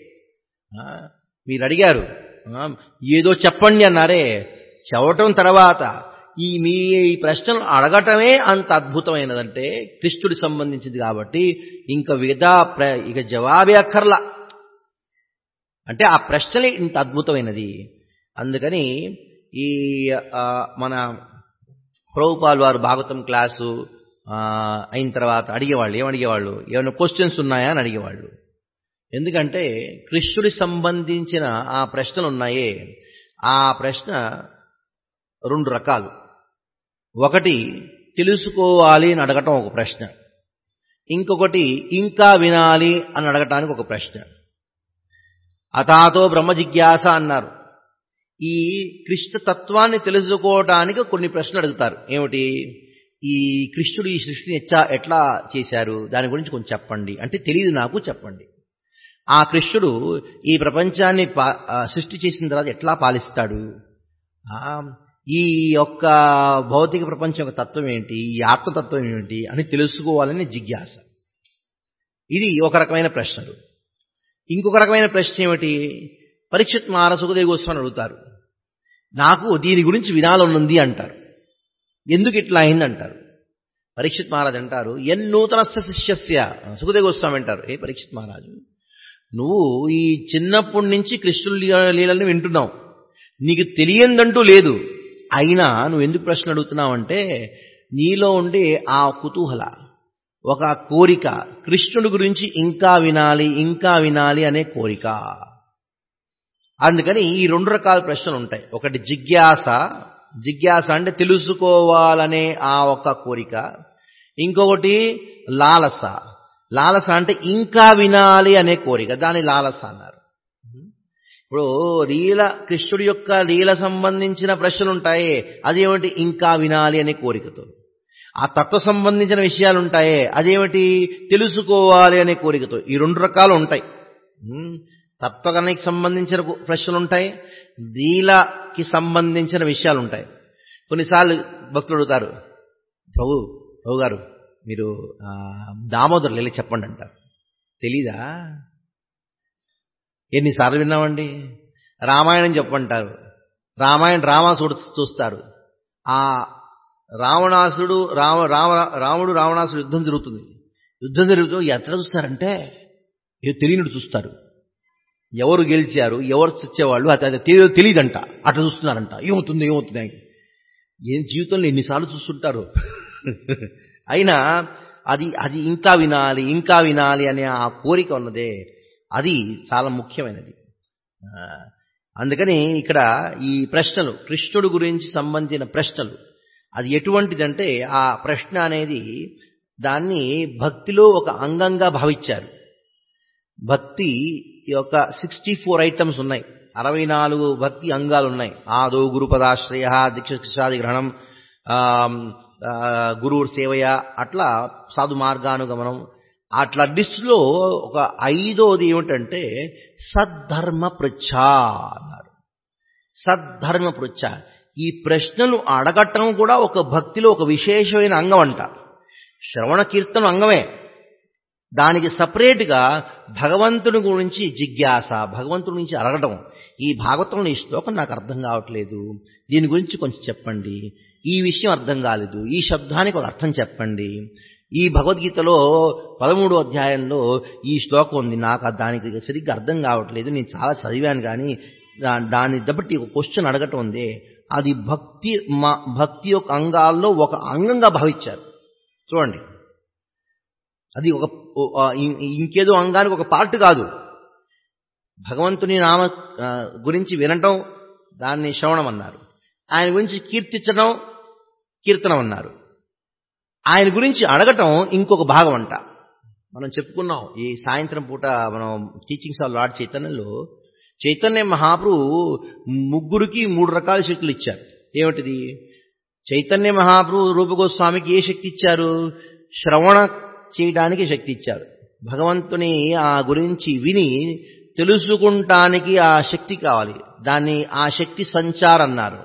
మీరు అడిగారు ఏదో చెప్పండి అన్నారే, చెప్పటం తర్వాత మీ ప్రశ్నలు అడగటమే అంత అద్భుతమైనదంటే కృష్ణుడికి సంబంధించింది కాబట్టి ఇక జవాబే అక్కర్లా. అంటే ఆ ప్రశ్నలే ఇంత అద్భుతమైనది. అందుకని ఈ మన ప్రభుపాల్ వారు భాగవతం క్లాసు అయిన తర్వాత అడిగేవాళ్ళు, ఏమడిగేవాళ్ళు? ఏమైనా క్వశ్చన్స్ ఉన్నాయా అని అడిగేవాళ్ళు. ఎందుకంటే కృష్ణుడి సంబంధించిన ఆ ప్రశ్నలు ఉన్నాయే, ఆ ప్రశ్న 2 రకాలు. ఒకటి తెలుసుకోవాలి అని అడగటం ఒక ప్రశ్న, ఇంకొకటి ఇంకా వినాలి అని అడగటానికి ఒక ప్రశ్న. అతాతో బ్రహ్మ జిజ్ఞాస అన్నారు. ఈ కృష్ణ తత్వాన్ని తెలుసుకోవటానికి కొన్ని ప్రశ్నలు అడుగుతారు. ఏమిటి? ఈ కృష్ణుడు ఈ సృష్టిని ఎట్లా చేశారు, దాని గురించి కొంచెం చెప్పండి. అంటే తెలియదు నాకు, చెప్పండి. ఆ కృష్ణుడు ఈ ప్రపంచాన్ని సృష్టి చేసిన తర్వాత ఎట్లా పాలిస్తాడు, ఈ యొక్క భౌతిక ప్రపంచం యొక్క తత్వం ఏంటి, ఈ ఆత్మతత్వం ఏంటి అని తెలుసుకోవాలని జిజ్ఞాస. ఇది ఒక రకమైన ప్రశ్నలు. ఇంకొక రకమైన ప్రశ్న ఏమిటి? పరీక్షిత్ మహారాజ్ సుఖదేవ్ గోస్వామి అడుగుతారు, నాకు దీని గురించి వినాలనుంది అంటారు. ఎందుకు ఇట్లా అయిందంటారు. పరీక్షిత్ మహారాజ్ అంటారు, ఎన్నూతనస్య శిష్యస్య. సుఖదేవ్ గోస్వామి అంటారు, ఏ పరీక్షిత్ మహారాజు, నువ్వు ఈ చిన్నప్పటి నుంచి కృష్ణుడి లీలల్ని వింటున్నావు, నీకు తెలియందంటూ లేదు. అయినా నువ్వు ఎందుకు ప్రశ్న అడుగుతున్నావు అంటే నీలో ఉండే ఆ కుతూహల, ఒక కోరిక, కృష్ణుడి గురించి ఇంకా వినాలి ఇంకా వినాలి అనే కోరిక. అందుకని ఈ 2 రకాల ప్రశ్నలు ఉంటాయి. ఒకటి జిజ్ఞాస, జిజ్ఞాస అంటే తెలుసుకోవాలనే ఆ ఒక్క కోరిక. ఇంకొకటి లాలస, లాలస అంటే ఇంకా వినాలి అనే కోరిక, దాని లాలస అన్నారు. ఇప్పుడు కృష్ణుడి యొక్క లీల సంబంధించిన ప్రశ్నలు ఉంటాయే, అదేమిటి ఇంకా వినాలి అనే కోరికతో. ఆ తత్వ సంబంధించిన విషయాలు ఉంటాయే, అదేమిటి తెలుసుకోవాలి అనే కోరికతో. ఈ 2 రకాలు ఉంటాయి. తత్వగణకి సంబంధించిన ప్రశ్నలు ఉంటాయి, లీలకి సంబంధించిన విషయాలు ఉంటాయి. కొన్నిసార్లు భక్తులు అడుగుతారు, ప్రభు గారు మీరు దామోదర లీల చెప్పండి అంటారు. తెలీదా? ఎన్నిసార్లు విన్నామండి. రామాయణం చెప్పంటారు, రామాయణం చూస్తారు. ఆ రాముడు రావణాసుడు యుద్ధం జరుగుతుంది. ఎట్లా చూస్తారంటే తెలియనట్టు చూస్తారు. ఎవరు గెలిచారు, ఎవరు చచ్చేవాళ్ళు అది తెలియదంట, అట్లా చూస్తున్నారంట. ఏమవుతుంది ఏం జీవితంలో ఎన్నిసార్లు చూస్తుంటారు. అయినా అది ఇంకా వినాలి ఇంకా వినాలి అనే ఆ కోరిక ఉన్నదే, అది చాలా ముఖ్యమైనది. అందుకని ఇక్కడ ఈ ప్రశ్నలు, కృష్ణుడు గురించి సంబంధించిన ప్రశ్నలు, అది ఎటువంటిదంటే ఆ ప్రశ్న అనేది దాన్ని భక్తిలో ఒక అంగంగా భావించారు. భక్తి యొక్క 64 ఐటమ్స్ ఉన్నాయి, 64 భక్తి అంగాలు ఉన్నాయి. ఆదో గురుపదాశ్రయ, దీక్షాది గ్రహణం, గురువు సేవయ, అట్లా సాధు మార్గానుగమనం, అట్లా లిస్టులో ఒక 5వది ఏమిటంటే సద్ధర్మ పృచ్ఛ అన్నారు. సద్ధర్మ పృచ్ఛ, ఈ ప్రశ్నలు అడగటం కూడా ఒక భక్తిలో ఒక విశేషమైన అంగం అంట. శ్రవణ కీర్తన అంగమే, దానికి సపరేట్గా భగవంతుని గురించి జిజ్ఞాస, భగవంతుడి నుంచి అడగటం. ఈ భాగవతంలో ఈ శ్లోకం నాకు అర్థం కావట్లేదు, దీని గురించి కొంచెం చెప్పండి. ఈ విషయం అర్థం కాలేదు, ఈ శబ్దానికి ఒక అర్థం చెప్పండి. ఈ భగవద్గీతలో 13వ అధ్యాయంలో ఈ శ్లోకం ఉంది, నాకు దానికి సరిగ్గా అర్థం కావట్లేదు, నేను చాలా చదివాను కానీ దాన్ని బట్టి ఒక క్వశ్చన్ అడగటం ఉంది. అది భక్తి యొక్క అంగాల్లో ఒక అంగంగా భావించారు. చూడండి, అది ఒక ఇంకేదో అంగానికి ఒక పార్ట్ కాదు. భగవంతుని నామ గురించి వినటం దాన్ని శ్రవణం అన్నారు, ఆయన గురించి కీర్తించడం కీర్తనం అన్నారు, ఆయన గురించి అడగటం ఇంకొక భాగం అంట. మనం చెప్పుకున్నాం ఈ సాయంత్రం పూట మనం టీచింగ్స్ ఆఫ్ లార్డ్ చైతన్యంలో చైతన్య మహాప్రభు 3కి 3 రకాల శక్తులు ఇచ్చారు. ఏమిటిది? చైతన్య మహాప్రభు రూపగోస్వామికి ఏ శక్తి ఇచ్చారు? శ్రవణ చేయడానికి శక్తి ఇచ్చారు. భగవంతుని ఆ గురించి విని తెలుసుకుంటానికి ఆ శక్తి కావాలి, దాన్ని ఆ శక్తి సంచార్ అన్నారు.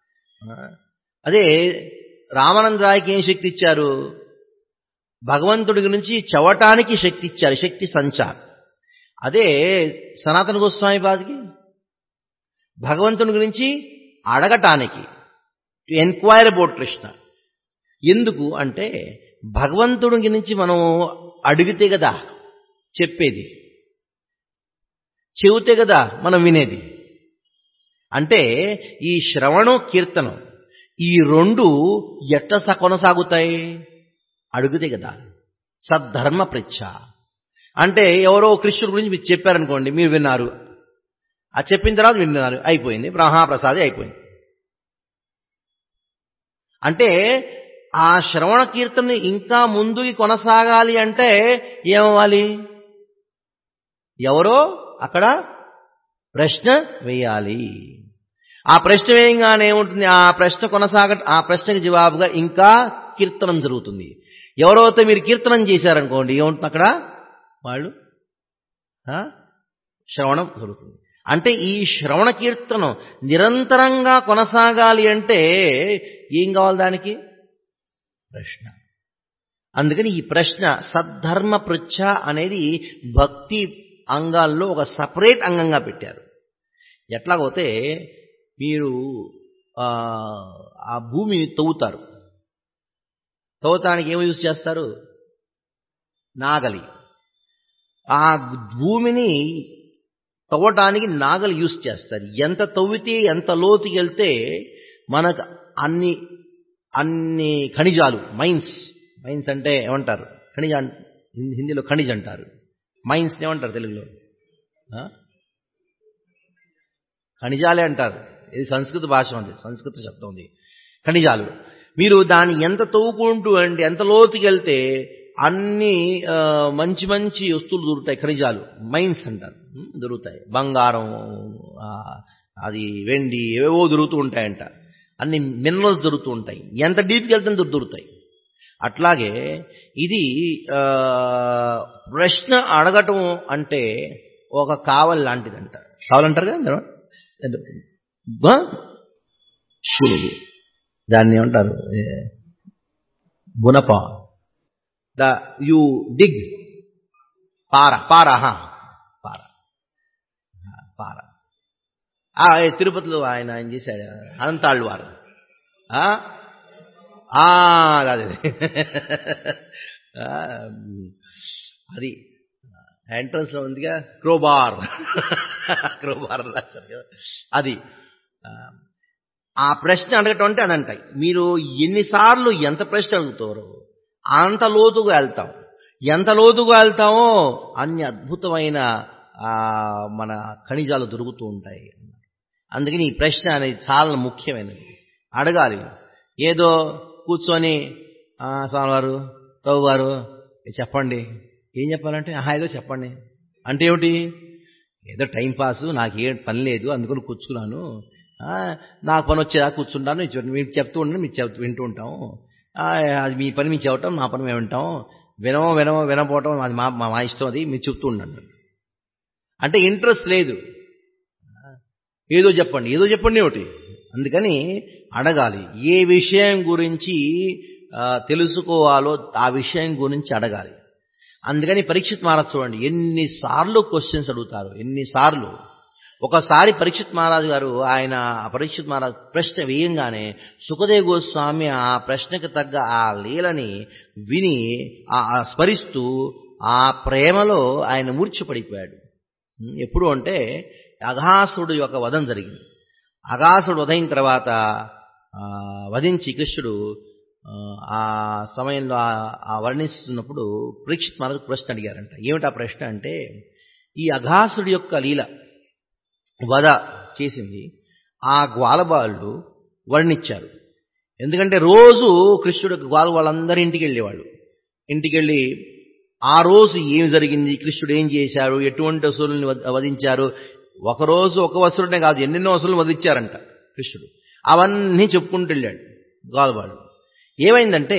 అదే రామానందరాయకి ఏం శక్తి ఇచ్చారు? భగవంతుడి గురించి చవటానికి శక్తి ఇచ్చారు, శక్తి సంచార్. అదే సనాతన గోస్వామి పాదికి భగవంతుని గురించి అడగటానికి, టు ఎన్క్వైర్ అబౌట్ కృష్ణ. ఎందుకు అంటే భగవంతుడి గురించి మనం అడిగితే కదా చెప్పేది, చెబితే కదా మనం వినేది. అంటే ఈ శ్రవణం కీర్తనం ఈ 2 ఎట్లా కొనసాగుతాయి? అడిగితే కదా. సద్ధర్మ పృచ్ఛ అంటే ఎవరో కృష్ణుడి గురించి మీరు చెప్పారనుకోండి, మీరు విన్నారు, ఆ చెప్పిన తర్వాత విన్నారు, అయిపోయింది, బ్రహ్మప్రసాదే అయిపోయింది. అంటే ఆ శ్రవణ కీర్తన ఇంకా ముందుకి కొనసాగాలి అంటే ఏమవ్వాలి? ఎవరో అక్కడ ప్రశ్న వేయాలి. ఆ ప్రశ్న వేయంగానే ఏముంటుంది? ఆ ప్రశ్నకి జవాబుగా ఇంకా కీర్తనం జరుగుతుంది. ఎవరైతే మీరు కీర్తనం చేశారనుకోండి, ఏముంటుంది అక్కడ? వాళ్ళు శ్రవణం జరుగుతుంది. అంటే ఈ శ్రవణ కీర్తనం నిరంతరంగా కొనసాగాలి అంటే ఏం కావాలి దానికి? ప్రశ్న. అందుకని ఈ ప్రశ్న సద్ధర్మ పృచ్ఛ అనేది భక్తి అంగాల్లో ఒక సపరేట్ అంగంగా పెట్టారు. ఎట్లాగోతే మీరు ఆ భూమిని తవ్వుతారు, తవ్వటానికి ఏమో యూజ్ చేస్తారు? నాగలి. ఆ భూమిని తవ్వటానికి నాగలి యూజ్ చేస్తారు. ఎంత తవ్వితే ఎంత లోతుకి వెళ్తే మనకు అన్ని ఖనిజాలు, మైన్స్ అంటే ఏమంటారు? ఖనిజ హిందీలో ఖనిజ్ అంటారు. మైన్స్ ఏమంటారు తెలుగులో? ఖనిజాలే అంటారు. ఇది సంస్కృత భాష ఉంది, సంస్కృత శబ్దం ఉంది ఖనిజాలు. మీరు దాన్ని ఎంత తవ్వుకుంటూ అంటే ఎంత లోతుకి వెళ్తే అన్ని మంచి మంచి వస్తువులు దొరుకుతాయి. ఖనిజాలు మైన్స్ అంటారు, దొరుకుతాయి. బంగారం, అది వెండి, ఏవేవో దొరుకుతూ ఉంటాయంట. అన్ని మినరల్స్ దొరుకుతూ ఉంటాయి. ఎంత డీప్కి వెళ్తే దొరుకుతాయి. అట్లాగే ఇది ప్రశ్న అడగటం అంటే ఒక కావల్ లాంటిదంట. కావాలంటారు కదా, దాన్ని ఏమంటారు? బునప. యు డిగ్ పార. తిరుపతిలో ఆయన చేశాడు అనంతాళ్ళు వారు. అదే అది ఎంట్రన్స్ లో ఉందిగా, క్రోబార్ రాశారు కదా. అది ఆ ప్రశ్న అడగటం అంటే అదంటాయి. మీరు ఎన్నిసార్లు ఎంత ప్రశ్న అడుగుతారో అంత లోతుగా వెళ్తాం. ఎంత లోతుగా వెళ్తామో అన్ని అద్భుతమైన మన ఖనిజాలు దొరుకుతూ ఉంటాయి. అందుకని ఈ ప్రశ్న అనేది చాలా ముఖ్యమైనది. అడగాలి. ఏదో కూర్చొని స్వామివారు, ప్రభు గారు చెప్పండి, ఏం చెప్పాలంటే ఏదో చెప్పండి అంటే ఏమిటి? ఏదో టైం పాసు, నాకేం పని లేదు అందుకని కూర్చున్నాను, నాకు పని వచ్చేదా కూర్చుంటాను, మీరు చెప్తూ ఉండండి, మీరు వింటూ ఉంటాం. అది మీ పని మీరు చెప్పటం, నా పని మేము వింటాం. వినపోవటం అది మా ఇష్టం, అది మీరు చెప్తూ ఉండండి అంటే ఇంట్రెస్ట్ లేదు. ఏదో చెప్పండి ఏమిటి? అందుకని అడగాలి. ఏ విషయం గురించి తెలుసుకోవాలో ఆ విషయం గురించి అడగాలి. అందుకని పరీక్షిత్ మహారాజ్ చూడండి ఎన్నిసార్లు క్వశ్చన్స్ అడుగుతారు, ఎన్నిసార్లు. ఒకసారి పరీక్షిత్ మహారాజు గారు ఆయన పరీక్షిత్ మహారాజ్ ప్రశ్న వేయంగానే సుఖదేవ్ గోస్వామి ఆ ప్రశ్నకు తగ్గ ఆ లీలని విని స్మరిస్తూ ఆ ప్రేమలో ఆయన మూర్ఛపడిపోయాడు. ఎప్పుడు అంటే అఘాసుడు యొక్క వధం జరిగింది. అఘాసుడు వధైన తర్వాత వధించి కృష్ణుడు ఆ సమయంలో వర్ణిస్తున్నప్పుడు పరీక్షిత్ మహారాజు ప్రశ్న అడిగారంట. ఏమిటా ప్రశ్న అంటే, ఈ అఘాసుడి యొక్క లీల వధ చేసింది ఆ గ్వాలబాలు వర్ణించారు. ఎందుకంటే రోజు కృష్ణుడు గ్వాలబాలందరి ఇంటికి వెళ్ళేవాళ్ళు. ఇంటికెళ్ళి ఆ రోజు ఏం జరిగింది, కృష్ణుడు ఏం చేశారు, ఎటువంటి అసురుల్ని వధించారు, ఒకరోజు ఒక అసురునే కాదు ఎన్నెన్నో అసురులు వధించారంట కృష్ణుడు. అవన్నీ చెప్పుకుంటూ వెళ్ళాడు గ్వాలబాలు. ఏమైందంటే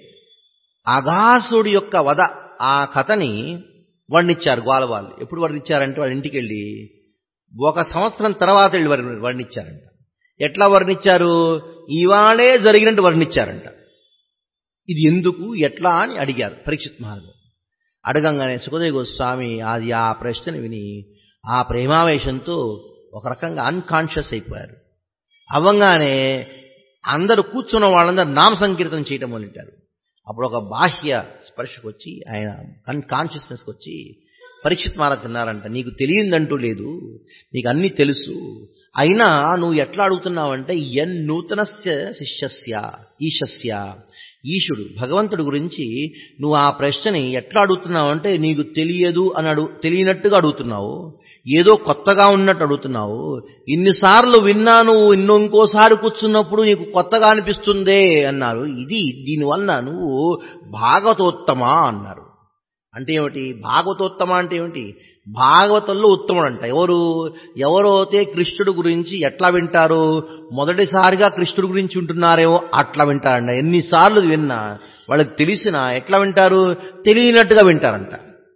అఘాసుడి యొక్క వధ ఆ కథని వర్ణించారు గ్వాలబాలు. ఎప్పుడు వర్ణించారంటే వాళ్ళ ఇంటికి వెళ్ళి 1 సంవత్సరం తర్వాత వెళ్ళి వర్ణించారంట. ఎట్లా వర్ణించారు? ఇవాళే జరిగినట్టు వర్ణించారంట. ఇది ఎందుకు ఎట్లా అని అడిగారు పరీక్షిత్ మహారాజు. అడగంగానే సుఖదేవ్ గోస్వామి అది ఆ ప్రశ్నను విని ఆ ప్రేమావేశంతో ఒక రకంగా అన్కాన్షియస్ అయిపోయారు. అవ్వంగానే అందరూ కూర్చున్న వాళ్ళందరూ నామ సంకీర్తనం చేయటం మొదలెట్టారు. అప్పుడు ఒక బాహ్య స్పర్శకు వచ్చి ఆయన కాన్షియస్నెస్కి వచ్చి పరీక్షిత్ మహారాజ్ అన్నారంట, నీకు తెలియదంటూ లేదు, నీకు అన్నీ తెలుసు, అయినా నువ్వు ఎట్లా అడుగుతున్నావంటే నూతనస్య శిష్యస్య ఈశస్య, ఈశుడు భగవంతుడి గురించి నువ్వు ఆ ప్రశ్నని ఎట్లా అడుగుతున్నావంటే నీకు తెలియదు అని తెలియనట్టుగా అడుగుతున్నావు, ఏదో కొత్తగా ఉన్నట్టు అడుగుతున్నావు. ఇన్నిసార్లు విన్నాను, ఇంకోసారి కూర్చున్నప్పుడు నీకు కొత్తగా అనిపిస్తుందే అన్నారు. దీనివల్ల నువ్వు భాగవతోత్తమ అన్నారు. అంటే ఏమిటి భాగవతోత్తమ అంటే ఏమిటి? భాగవతంలో ఉత్తముడు అంట. ఎవరైతే కృష్ణుడు గురించి ఎట్లా వింటారు, మొదటిసారిగా కృష్ణుడు గురించి వింటున్నారేమో అట్లా వింటారంట. ఎన్నిసార్లు విన్నా వాళ్ళకి తెలిసినా ఎట్లా వింటారు, తెలియనట్టుగా వింటారంట.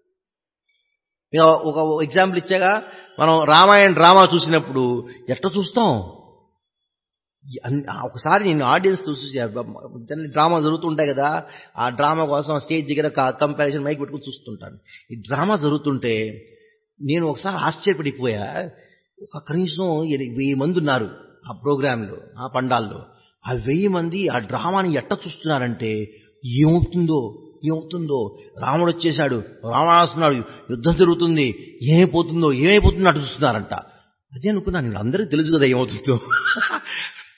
ఒక ఎగ్జాంపుల్ ఇచ్చాగా, మనం రామాయణ డ్రామా చూసినప్పుడు ఎట్లా చూస్తాం, ఒకసారి నేను ఆడియన్స్ చూసి డ్రామా జరుగుతుంటాయి కదా, ఆ డ్రామా కోసం స్టేజ్ దగ్గర కంపారిజన్ మైక్ పెట్టుకుని చూస్తుంటాను. ఈ డ్రామా జరుగుతుంటే నేను ఒకసారి ఆశ్చర్యపడిపోయా. కనీసం 1000 మంది ఉన్నారు ఆ ప్రోగ్రాంలో, ఆ పండాల్లో. ఆ 1000 మంది ఆ డ్రామాని ఎట్ట చూస్తున్నారంటే ఏమవుతుందో రాముడు వచ్చేశాడు, రావణాసురుడు, యుద్ధం జరుగుతుంది, ఏమైపోతుందో అటు చూస్తున్నారంట. అదే అనుకున్నా నేను, అందరికీ తెలుసు కదా ఏమవుతుందో.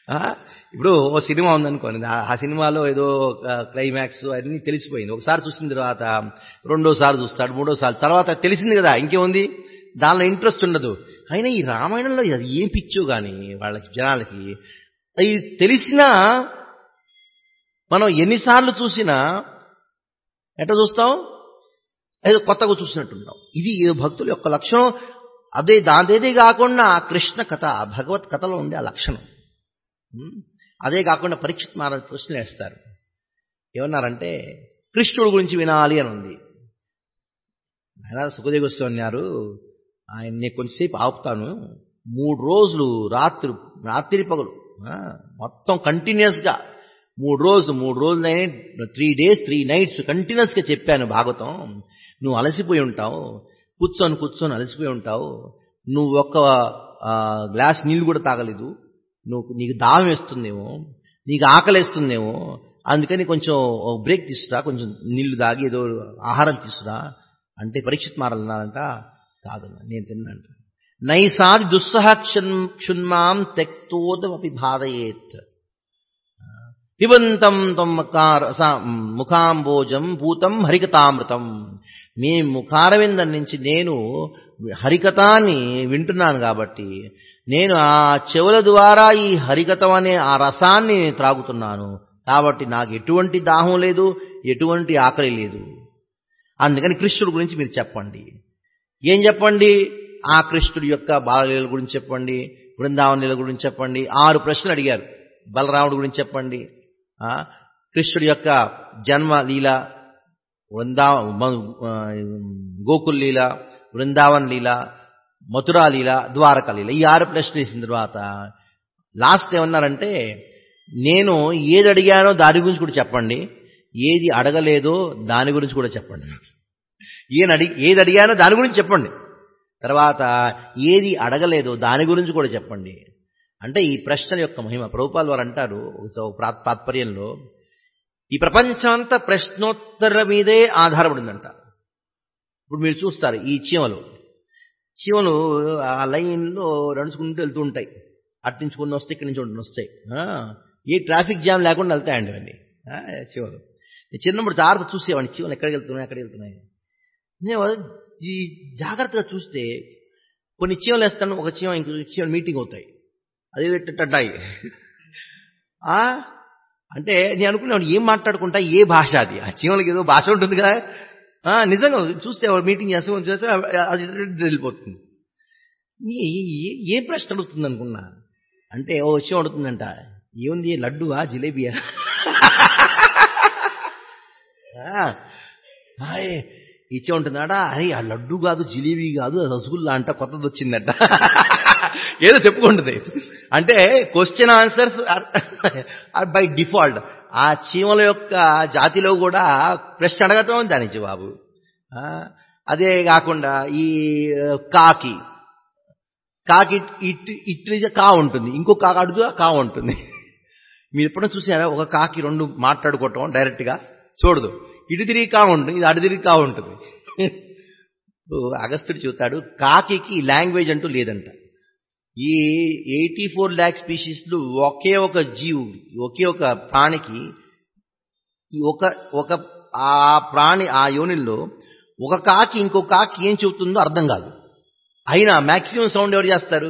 ఇప్పుడు ఓ సినిమా ఉందనుకోండి, ఆ సినిమాలో ఏదో క్లైమాక్స్ అన్నీ తెలిసిపోయింది. ఒకసారి చూసిన తర్వాత రెండోసారి చూస్తాడు, మూడోసారి, తర్వాత తెలిసింది కదా, ఇంకేముంది, దానిలో ఇంట్రెస్ట్ ఉండదు. అయినా ఈ రామాయణంలో అది ఏం పిచ్చో గాని వాళ్ళకి, జనాలకి అది తెలిసినా మనం ఎన్నిసార్లు చూసినా ఎట్లా చూస్తాం, ఏదో కొత్తగా చూసినట్టున్నాం. ఇది భక్తుల యొక్క లక్షణం. అదేదే కాకుండా ఆ కృష్ణ కథ, భగవత్ కథలో ఉండే ఆ లక్షణం. అదే కాకుండా పరీక్షిత్ మహారాజ్ ప్రశ్నలు వేస్తారు. ఏమన్నారంటే కృష్ణుడి గురించి వినాలి అని ఉంది. ఆయన సుఖదేవ గోస్వామి అన్నారు, ఆయన్ని కొంచెంసేపు ఆపుతాను, 3 రోజులు రాత్రి పగలు మొత్తం కంటిన్యూస్గా 3 రోజులు 3 days 3 nights కంటిన్యూస్గా చెప్పాను భాగవతం. నువ్వు అలసిపోయి ఉంటావు, కూర్చొని అలసిపోయి ఉంటావు, నువ్వు ఒక్క గ్లాస్ నీళ్ళు కూడా తాగలేదు, నీకు దాహం వేస్తుందేమో, నీకు ఆకలేస్తుందేమో, అందుకని కొంచెం బ్రేక్ తీసుకురా, కొంచెం నీళ్లు తాగి ఏదో ఆహారం తీసుకురా అంటే పరీక్షిత్ మహారాజ్ అన్నారంట, కాదన్నా నేను తిన్నాంట. నైసాది దుస్సహ క్షున్మాం తెక్తోదమపి బాధయేత్ పిబంతం తం ముఖాంబోజం భూతం హరికథామృతం. మీ ముఖారవిందం నుంచి నేను హరికథాన్ని వింటున్నాను కాబట్టి, నేను ఆ చెవుల ద్వారా ఈ హరికథం అనే ఆ రసాన్ని త్రాగుతున్నాను కాబట్టి నాకు ఎటువంటి దాహం లేదు, ఎటువంటి ఆకలి లేదు. అందుకని కృష్ణుడి గురించి మీరు చెప్పండి. ఏం చెప్పండి? ఆ కృష్ణుడి యొక్క బాలలీల గురించి చెప్పండి, బృందావన లీల గురించి చెప్పండి. 6 ప్రశ్నలు అడిగారు. బలరాముడి గురించి చెప్పండి, కృష్ణుడి యొక్క జన్మ లీల, గోకుల్ లీల, బృందావన్ లీల, మథురా లీల, ద్వారకా లీల. ఈ 6 ప్రశ్నలు వేసిన తర్వాత లాస్ట్ ఏమన్నారంటే, నేను ఏది అడిగానో దాని గురించి కూడా చెప్పండి, ఏది అడగలేదో దాని గురించి కూడా చెప్పండి. ఏది అడిగానో దాని గురించి చెప్పండి, తర్వాత ఏది అడగలేదో దాని గురించి కూడా చెప్పండి. అంటే ఈ ప్రశ్నల యొక్క మహిమ. ప్రభుపాల్ వారు అంటారు తాత్పర్యంలో, ఈ ప్రపంచం అంతా ప్రశ్నోత్తర మీదే ఆధారపడిందంట. ఇప్పుడు మీరు చూస్తారు, ఈ చీమలు ఆ లైన్లో నడుచుకుంటూ వెళ్తూ ఉంటాయి. అట్నుంచి కొన్ని వస్తాయి, ఇక్కడి నుంచి కొన్ని వస్తాయి. ఏ ట్రాఫిక్ జామ్ లేకుండా వెళ్తాయండి అవన్నీ చీమలు. చిన్నప్పుడు జాగ్రత్త చూసేవాడిని, చీమలు ఎక్కడికి వెళ్తున్నాయి. నేను ఈ జాగ్రత్తగా చూస్తే కొన్ని చీమలు వేస్తాను, ఒక చీమ ఇంకో చీమలు మీటింగ్ అవుతాయి, అది పెట్టాయి. అంటే నేను అనుకున్నాను, ఏం మాట్లాడుకుంటా, ఏ భాష అది? ఆ చీమలకి ఏదో భాష ఉంటుంది కదా. నిజంగా చూస్తే మీటింగ్ చేస్తే అది వెళ్ళిపోతుంది. ఏం ప్రశ్న అడుగుతుంది అనుకున్నా అంటే, ఓ విషయం అడుగుతుందంట, ఏముంది లడ్డువా జిలేబియా? ఇచ్చే ఉంటుందట. అరే ఆ లడ్డు కాదు, జిలేబీ కాదు, రసగుల్లా అంట, కొత్తది వచ్చిందట, ఏదో చెప్పుకుంటుంది. అంటే question answers are by default. ఆ చీమల యొక్క జాతిలో కూడా ప్రశ్న అడగటం, దాని జవాబు. అదే కాకుండా ఈ కాకి ఇట్లీ కా ఉంటుంది, ఇంకో కాకి అడుగు కా ఉంటుంది. మీరు ఎప్పుడైనా చూసారా ఒక కాకి 2 మాట్లాడుకోవటం డైరెక్ట్గా? చూడదు. ఇటు తిరిగి కా ఉంటుంది, ఇది అటు తిరిగి కా ఉంటుంది. అగస్త్యుడు చెబుతాడు, కాకి లాంగ్వేజ్ అంటూ లేదంట. ఈ 84 lakh స్పీషీస్లు ఒకే ఒక ఒకే ఒక ప్రాణికి ఒక ఆ ప్రాణి ఆ యోనిల్లో ఒక కాకి ఇంకో కాకి ఏం చెబుతుందో అర్థం కాదు. అయినా మాక్సిమం సౌండ్ ఎవరు చేస్తారు?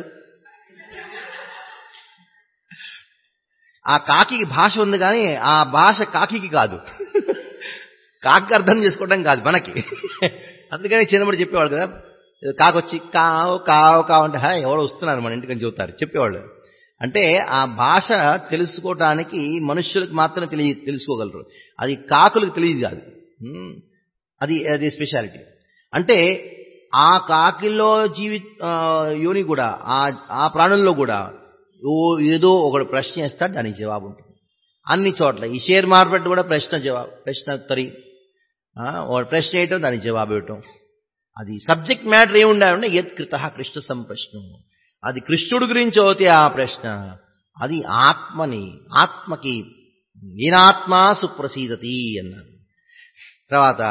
ఆ కాకి భాష ఉంది కానీ ఆ భాష కాకి కాదు, కాకి అర్థం చేసుకోవడం కాదు మనకి. అందుకని చిన్నప్పుడు చెప్పేవాళ్ళు కదా, కాకొచ్చి కావు కావు కావు అంటే ఎవరో వస్తున్నారు మన ఇంటికని చెబుతారు చెప్పేవాళ్ళు. అంటే ఆ భాష తెలుసుకోవటానికి మనుష్యులకు మాత్రం తెలుసుకోగలరు, అది కాకులకు తెలియదు కాదు. అది స్పెషాలిటీ. అంటే ఆ కాకిలో యోని కూడా, ఆ ప్రాణుల్లో కూడా ఏదో ఒకటి ప్రశ్న వేస్తాడు, దానికి జవాబు ఉంటుంది. అన్ని చోట్ల ఈ షేర్ మార్కెట్ కూడా ప్రశ్నోత్తరి, ప్రశ్న వేయటం, దానికి జవాబు ఇవ్వటం. అది సబ్జెక్ట్ మ్యాటర్ ఏముండాలంటే యత్ కృత కృష్ణ సంప్రశ్నం, అది కృష్ణుడి గురించి అవుతే ఆ ప్రశ్న, అది ఆత్మకి నేనాత్మా సుప్రసీదతి అన్నారు. తర్వాత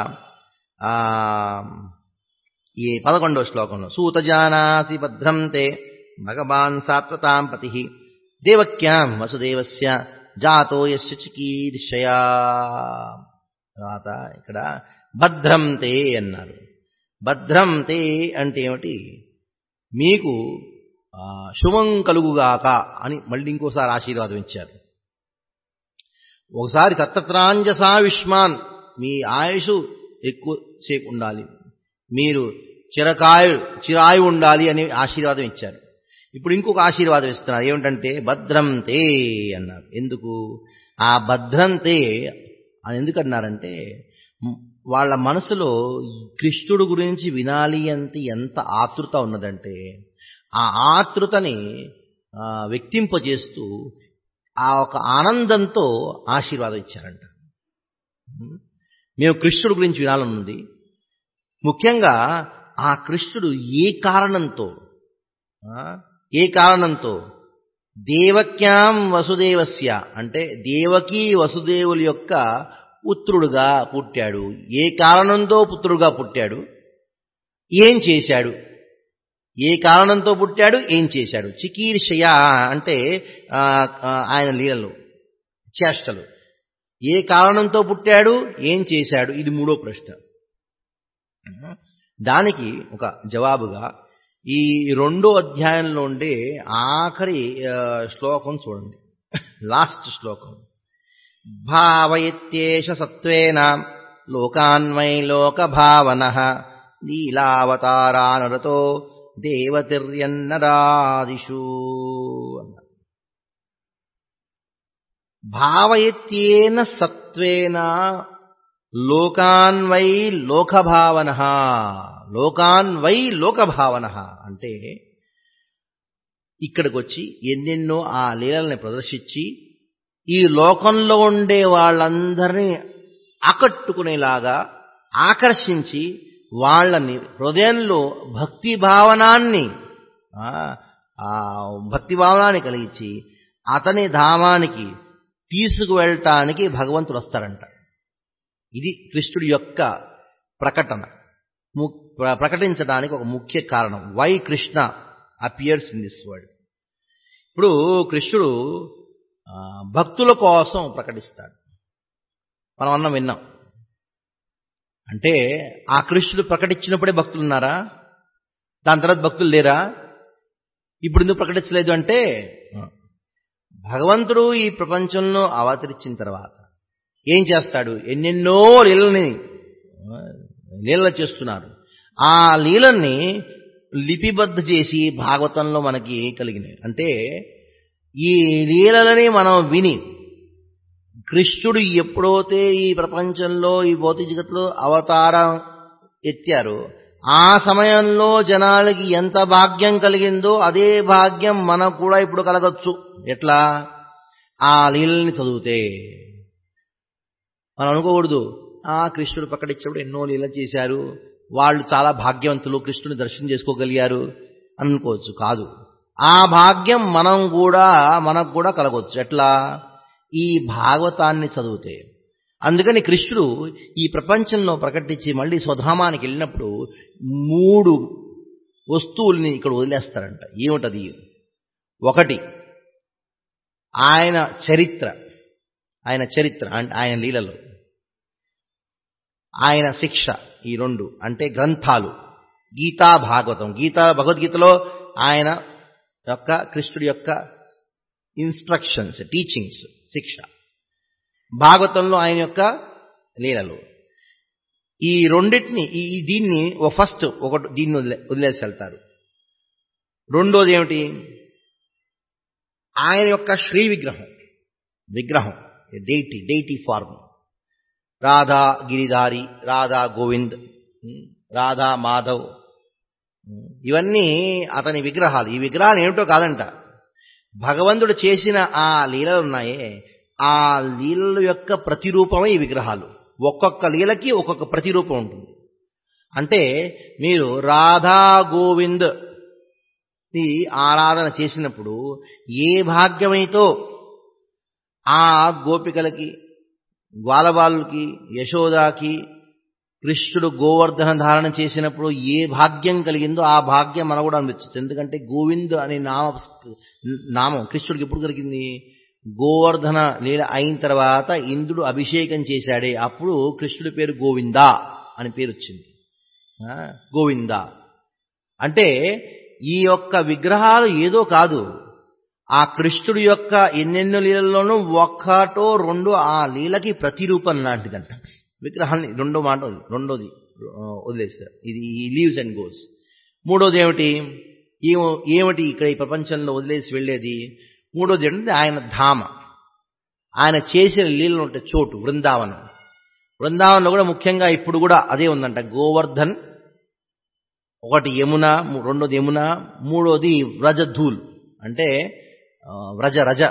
ఈ 11వ శ్లోకంలో సూత జానాతి భద్రం తే భగవాన్ సాత్వతాం పతి దేవక్యాం వసుదేవస్య జాతో యస్య చికీర్షయా. తర్వాత ఇక్కడ భద్రం తే అన్నారు. భద్రం తే అంటే ఏమిటి? మీకు శుభం కలుగుగాక అని మళ్ళీ ఇంకోసారి ఆశీర్వాదం ఇచ్చారు. ఒకసారి తత్తత్రాంజసాయుష్మాన్, మీ ఆయుష్ ఎక్కువసేపు ఉండాలి, మీరు చిరాయు ఉండాలి అని ఆశీర్వాదం ఇచ్చారు. ఇప్పుడు ఇంకొక ఆశీర్వాదం ఇస్తున్నారు. ఏమిటంటే భద్రం తే అన్నారు. ఎందుకు ఆ భద్రం తే అని ఎందుకన్నారంటే వాళ్ళ మనసులో కృష్ణుడు గురించి వినాలి అంటే ఎంత ఆతృత ఉన్నదంటే ఆ ఆతృతని వ్యక్తింపజేస్తూ ఆ ఒక ఆనందంతో ఆశీర్వాదం ఇచ్చారంట. మేము కృష్ణుడు గురించి వినాలనుంది. ముఖ్యంగా ఆ కృష్ణుడు ఏ కారణంతో దేవక్యాం వసుదేవస్య అంటే దేవకీ వసుదేవుల యొక్క పుత్రుడుగా పుట్టాడు. ఏ కారణంతో పుత్రుడుగా పుట్టాడు, ఏం చేశాడు, ఏ కారణంతో పుట్టాడు, ఏం చేశాడు. చికీర్షయ అంటే ఆయన లీలలు, చేష్టలు. ఏ కారణంతో పుట్టాడు, ఏం చేశాడు, ఇది మూడో ప్రశ్న. దానికి ఒక జవాబుగా ఈ 2వ అధ్యాయంలో ఉండే ఆఖరి శ్లోకం చూడండి, లాస్ట్ శ్లోకం. భావయత్యేష సత్వేన లోకాన్వై లోకభావనః లీలావతారానరతో దేవతిర్యన్నరాదిషు. భావయత్యేన సత్వేన లోకాన్వై లోకభావనః. లోకాన్వై లోకభావనః అంటే ఇక్కడికి వచ్చి ఎన్నెన్నో ఆ లీలల్ని ప్రదర్శించి ఈ లోకంలో ఉండే వాళ్ళందరినీ ఆకట్టుకునేలాగా ఆకర్షించి వాళ్ళని హృదయంలో భక్తిభావనాన్ని కలిగించి అతని ధామానికి తీసుకువెళ్ళటానికి భగవంతుడు వస్తారంట. ఇది కృష్ణుడి యొక్క ప్రకటించడానికి ఒక ముఖ్య కారణం. Why Krishna appears in this world. ఇప్పుడు కృష్ణుడు భక్తుల కోసం ప్రకటిస్తాడు. మనం అన్నం విన్నాం. అంటే ఆ కృష్ణుడు ప్రకటించినప్పుడే భక్తులు ఉన్నారా? దాని తర్వాత భక్తులు లేరా? ఇప్పుడు ఎందుకు ప్రకటించలేదు అంటే భగవంతుడు ఈ ప్రపంచంలో అవతరించిన తర్వాత ఏం చేస్తాడు? ఎన్నెన్నో లీలలు చేస్తున్నారు. ఆ లీలల్ని లిపిబద్ధ చేసి భాగవతంలో మనకి కలిగినాయి. అంటే ఈ లీలలని మనం విని కృష్ణుడు ఎప్పుడైతే ఈ ప్రపంచంలో ఈ భౌతిక జగత్తులో అవతారం ఎత్తారో ఆ సమయంలో జనాలకి ఎంత భాగ్యం కలిగిందో అదే భాగ్యం మనకు కూడా ఇప్పుడు కలగచ్చు. ఎట్లా? ఆ లీలని చదివితే. మనం అనుకోకూడదు కృష్ణుడు ప్రకటించినప్పుడు ఎన్నో లీలలు చేశారు, వాళ్ళు చాలా భాగ్యవంతులు, కృష్ణుని దర్శనం చేసుకోగలిగారు అనుకోవచ్చు. కాదు, ఆ భాగ్యం మనకు కూడా కలగవచ్చు. ఎట్లా? ఈ భాగవతాన్ని చదివితే. అందుకని కృష్ణుడు ఈ ప్రపంచంలో ప్రకటించి మళ్ళీ స్వధామానికి వెళ్ళినప్పుడు 3 వస్తువుల్ని ఇక్కడ వదిలేస్తారంట. ఏమిటది? ఒకటి ఆయన చరిత్ర అంటే ఆయన లీలలు, ఆయన శిక్ష. ఈ 2 అంటే గ్రంథాలు, గీతా భాగవతం. భగవద్గీతలో ఆయన యొక్క కృష్ణుడి యొక్క ఇన్స్ట్రక్షన్స్, టీచింగ్స్, శిక్ష. భాగవతంలో ఆయన యొక్క లీలలు. ఈ రెండింటిని దీన్ని దీన్ని వదిలేసి వెళ్తారు. రెండోది ఏమిటి? ఆయన యొక్క శ్రీ విగ్రహం డైటీ ఫార్మ్. రాధా గిరిధారి, రాధా గోవింద్, రాధా మాధవ్, ఇవన్నీ అతని విగ్రహాలు. ఈ విగ్రహాలు ఏమిటో కాదంట, భగవంతుడు చేసిన ఆ లీలలు ఉన్నాయే ఆ లీలల యొక్క ప్రతిరూపమే ఈ విగ్రహాలు. ఒక్కొక్క లీలకి ఒక్కొక్క ప్రతిరూపం ఉంటుంది. అంటే మీరు రాధా గోవింద్ ఈ ఆరాధన చేసినప్పుడు ఏ భాగ్యమైతో ఆ గోపికలకి, గ్వాలబాలుకి, యశోదాకి కృష్ణుడు గోవర్ధన ధారణ చేసినప్పుడు ఏ భాగ్యం కలిగిందో ఆ భాగ్యం మనం కూడా అనిపించచ్చు. ఎందుకంటే గోవింద్ అనే నామం కృష్ణుడికి ఎప్పుడు కలిగింది? గోవర్ధన లీల అయిన తర్వాత ఇంద్రుడు అభిషేకం చేశాడే అప్పుడు కృష్ణుడి పేరు గోవిందా అని పేరు వచ్చింది. గోవింద అంటే ఈ యొక్క విగ్రహాలు ఏదో కాదు, ఆ కృష్ణుడి యొక్క ఎన్నెన్నో లీలల్లోనూ ఒక్కటో రెండో ఆ లీలకి ప్రతిరూపం లాంటిదంట విగ్రహాన్ని. రెండోది వదిలేస్తారు. ఇది లీవ్స్ అండ్ గోస్. మూడోది ఏమిటి ఇక్కడ ఈ ప్రపంచంలో వదిలేసి వెళ్ళేది? మూడోది ఏంటంటే ఆయన ధామ, ఆయన చేసిన లీలలు ఉంటే చోటు బృందావనం. బృందావనంలో కూడా ముఖ్యంగా ఇప్పుడు కూడా అదే ఉందంట. గోవర్ధన్, ఒకటి యమున, రెండోది యమున, మూడోది వ్రజధూల్ అంటే రజ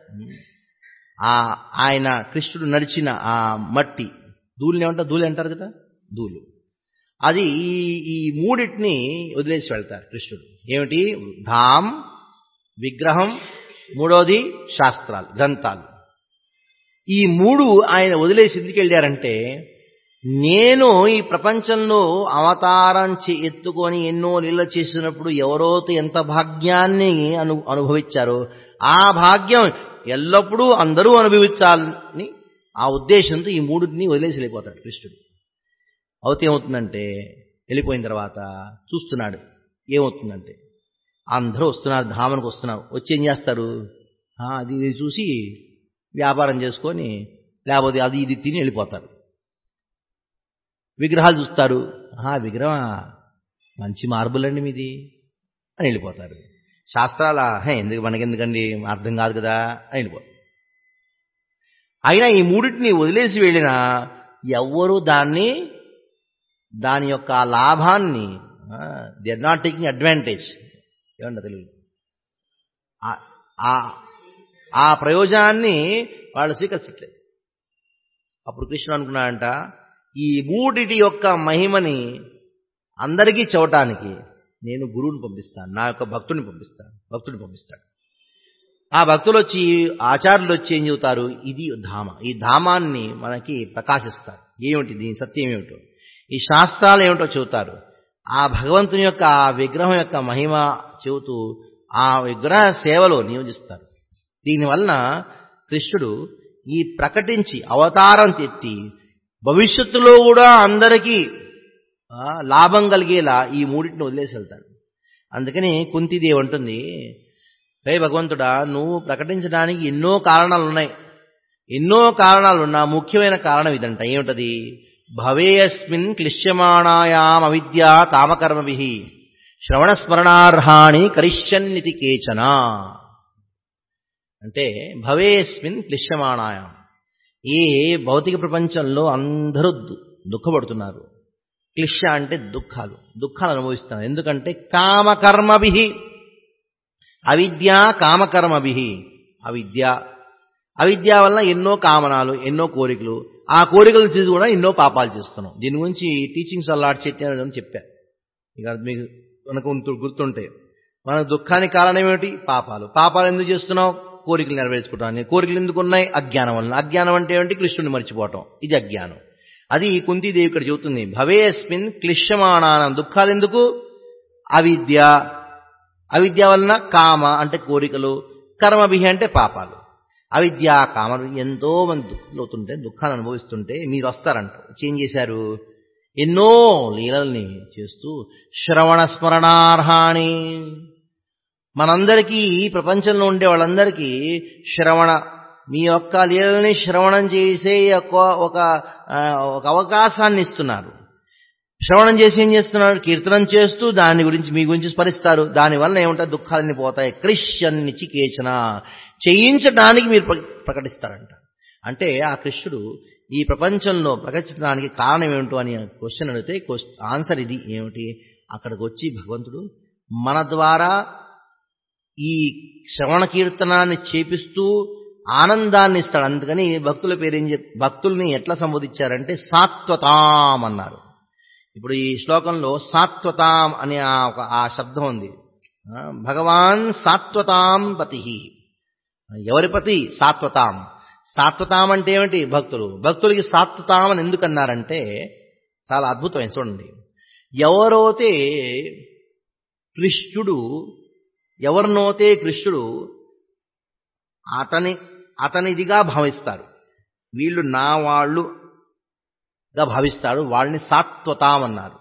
ఆయన కృష్ణుడు నడిచిన ఆ మట్టి ధూళిని ఏమంటారు? ధూళి అంటారు కదా, ధూళి. అది ఈ మూడింటిని వదిలేసి వెళ్తారు కృష్ణుడు. ఏమిటి? ధామ్, విగ్రహం, మూడోది శాస్త్రాలు, గ్రంథాలు. ఈ మూడు ఆయన వదిలేసి ఎందుకు వెళ్ళారంటే, నేను ఈ ప్రపంచంలో అవతారం ఎత్తుకొని ఎన్నో లీలలు చేసినప్పుడు ఎవరోతో ఎంత భాగ్యాన్ని అనుభవించారో ఆ భాగ్యం ఎల్లప్పుడూ అందరూ అనుభవించాలని ఆ ఉద్దేశంతో ఈ మూడుని వదిలేసి వెళ్ళిపోతాడు కృష్ణుడు. అవుతే ఏమవుతుందంటే, వెళ్ళిపోయిన తర్వాత చూస్తున్నాడు. ఏమవుతుందంటే అందరూ వస్తున్నారు, ధామనికి వస్తున్నారు. వచ్చి ఏం చేస్తారు? అది చూసి వ్యాపారం చేసుకొని లేకపోతే అది ఇది తిని వెళ్ళిపోతారు. విగ్రహాలు చూస్తారు, విగ్రహం మంచి మార్బుల్ అండి మీది అని వెళ్ళిపోతారు. శాస్త్రాల మనకెందుకండి అర్థం కాదు కదా అని వెళ్ళిపోతారు. అయినా ఈ మూడింటిని వదిలేసి వెళ్ళినా ఎవ్వరూ దాని యొక్క లాభాన్ని they are not taking advantage. ఏమన్నా తెలుగు ఆ ప్రయోజనాన్ని వాళ్ళు స్వీకరించట్లేదు. అప్పుడు కృష్ణుడు అనుకున్నాడంట, ఈ మూడిటి యొక్క మహిమని అందరికీ చెప్పటానికి నేను గురువుని పంపిస్తాను, నా యొక్క భక్తుడిని పంపిస్తాడు. ఆ భక్తులు వచ్చి, ఆచార్యులు వచ్చి ఏం చెబుతారు? ఇది ధామ, ఈ ధామాన్ని మనకి ప్రకాశిస్తారు. ఏమిటి దీని సత్యం ఏమిటో, ఈ శాస్త్రాలు ఏమిటో చెబుతారు. ఆ భగవంతుని యొక్క ఆ విగ్రహం యొక్క మహిమ చెబుతూ ఆ విగ్రహ సేవలో నియోజిస్తారు. దీనివలన కృష్ణుడు ఈ ప్రకటించి అవతారం తెత్తి భవిష్యత్తులో కూడా అందరికీ లాభం కలిగేలా ఈ మూడింటిని వదిలేసి వెళ్తాడు. అందుకని కుంతీదేవి అంటుంది, హే భగవంతుడా, నువ్వు ప్రకటించడానికి ఎన్నో కారణాలున్నా ముఖ్యమైన కారణం ఇదంట. ఏమిటది? భవేయస్మిన్ క్లిశ్యమాణాయాం అవిద్యా కామకర్మభిః శ్రవణస్మరణార్హాణి కరిష్యన్నితి కేచన. అంటే భవేయస్మిన్ క్లిశ్యమాణాయాం, ఈ భౌతిక ప్రపంచంలో అందరూ దుఃఖపడుతున్నారు. క్లిశ్య అంటే దుఃఖాలు అనుభవిస్తున్నారు. ఎందుకంటే కామకర్మభిః, అవిద్యా కామకర్మభిః. అవిద్య వలన ఎన్నో కామనాలు, ఎన్నో కోరికలు, ఆ కోరికలు చేసి కూడా ఎన్నో పాపాలు చేస్తున్నాం. దీని గురించి టీచింగ్స్ లార్డ్ చైతన్య అని చెప్పారు. ఇక మీకు గుర్తుంటే, మన దుఃఖానికి కారణం ఏమిటి? పాపాలు ఎందుకు చేస్తున్నాం? కోరికలు నెరవేర్చుకుంటాం. కోరికలు ఎందుకు ఉన్నాయి? అజ్ఞానం వలన. అజ్ఞానం అంటే ఏమిటి? కృష్ణుడిని మర్చిపోవటం, ఇది అజ్ఞానం. అది కుంతీదేవి ఇక్కడ చెబుతుంది. భవేస్మిన్ క్లిశ్యమాణానం, దుఃఖాలు ఎందుకు? అవిద్య వలన కామ అంటే కోరికలు, కర్మభిః అంటే పాపాలు. అవిద్య కామలు ఎంతో మంది దుఃఖంలోతుంటే, దుఃఖాన్ని అనుభవిస్తుంటే మీరు వస్తారంట. ఏం చేశారు? ఎన్నో లీలల్ని చేస్తూ శ్రవణ స్మరణార్హాణి, మనందరికీ ఈ ప్రపంచంలో ఉండే వాళ్ళందరికీ మీ యొక్క లీలల్ని శ్రవణం చేసే ఒక అవకాశాన్ని ఇస్తున్నారు. శ్రవణం చేసి ఏం చేస్తున్నారు? కీర్తనం చేస్తూ దాని గురించి మీ గురించి స్మరిస్తారు. దానివల్ల ఏముంటాయి? దుఃఖాలన్నీ పోతాయి. కృష్యన్నిచి కేచన, చేయించడానికి మీరు ప్రకటిస్తారంట. అంటే ఆ కృష్ణుడు ఈ ప్రపంచంలో ప్రకటించడానికి కారణం ఏమిటో అని క్వశ్చన్ అడిగితే ఆన్సర్ ఇది. ఏమిటి? అక్కడికి వచ్చి భగవంతుడు మన ద్వారా ఈ శ్రవణ కీర్తనాన్ని చేపిస్తూ ఆనందాన్ని ఇస్తాడు. అందుకని భక్తుల పేరు భక్తుల్ని ఎట్లా సంబోధించారంటే సాత్వతాం అన్నారు. ఇప్పుడు ఈ శ్లోకంలో సాత్వతాం అనే ఆ శబ్దం ఉంది. భగవాన్ సాత్వతాం పతి. ఎవరి పతి? సాత్వతాం. సాత్వతాం అంటే ఏమిటి? భక్తులకి సాత్వతాం అని ఎందుకన్నారంటే, చాలా అద్భుతమైన చూడండి. ఎవరినోతే కృష్ణుడు అతనిదిగా భావిస్తారు, వీళ్ళు నా వాళ్ళుగా భావిస్తాడు, వాళ్ళని సాత్వతామన్నారు.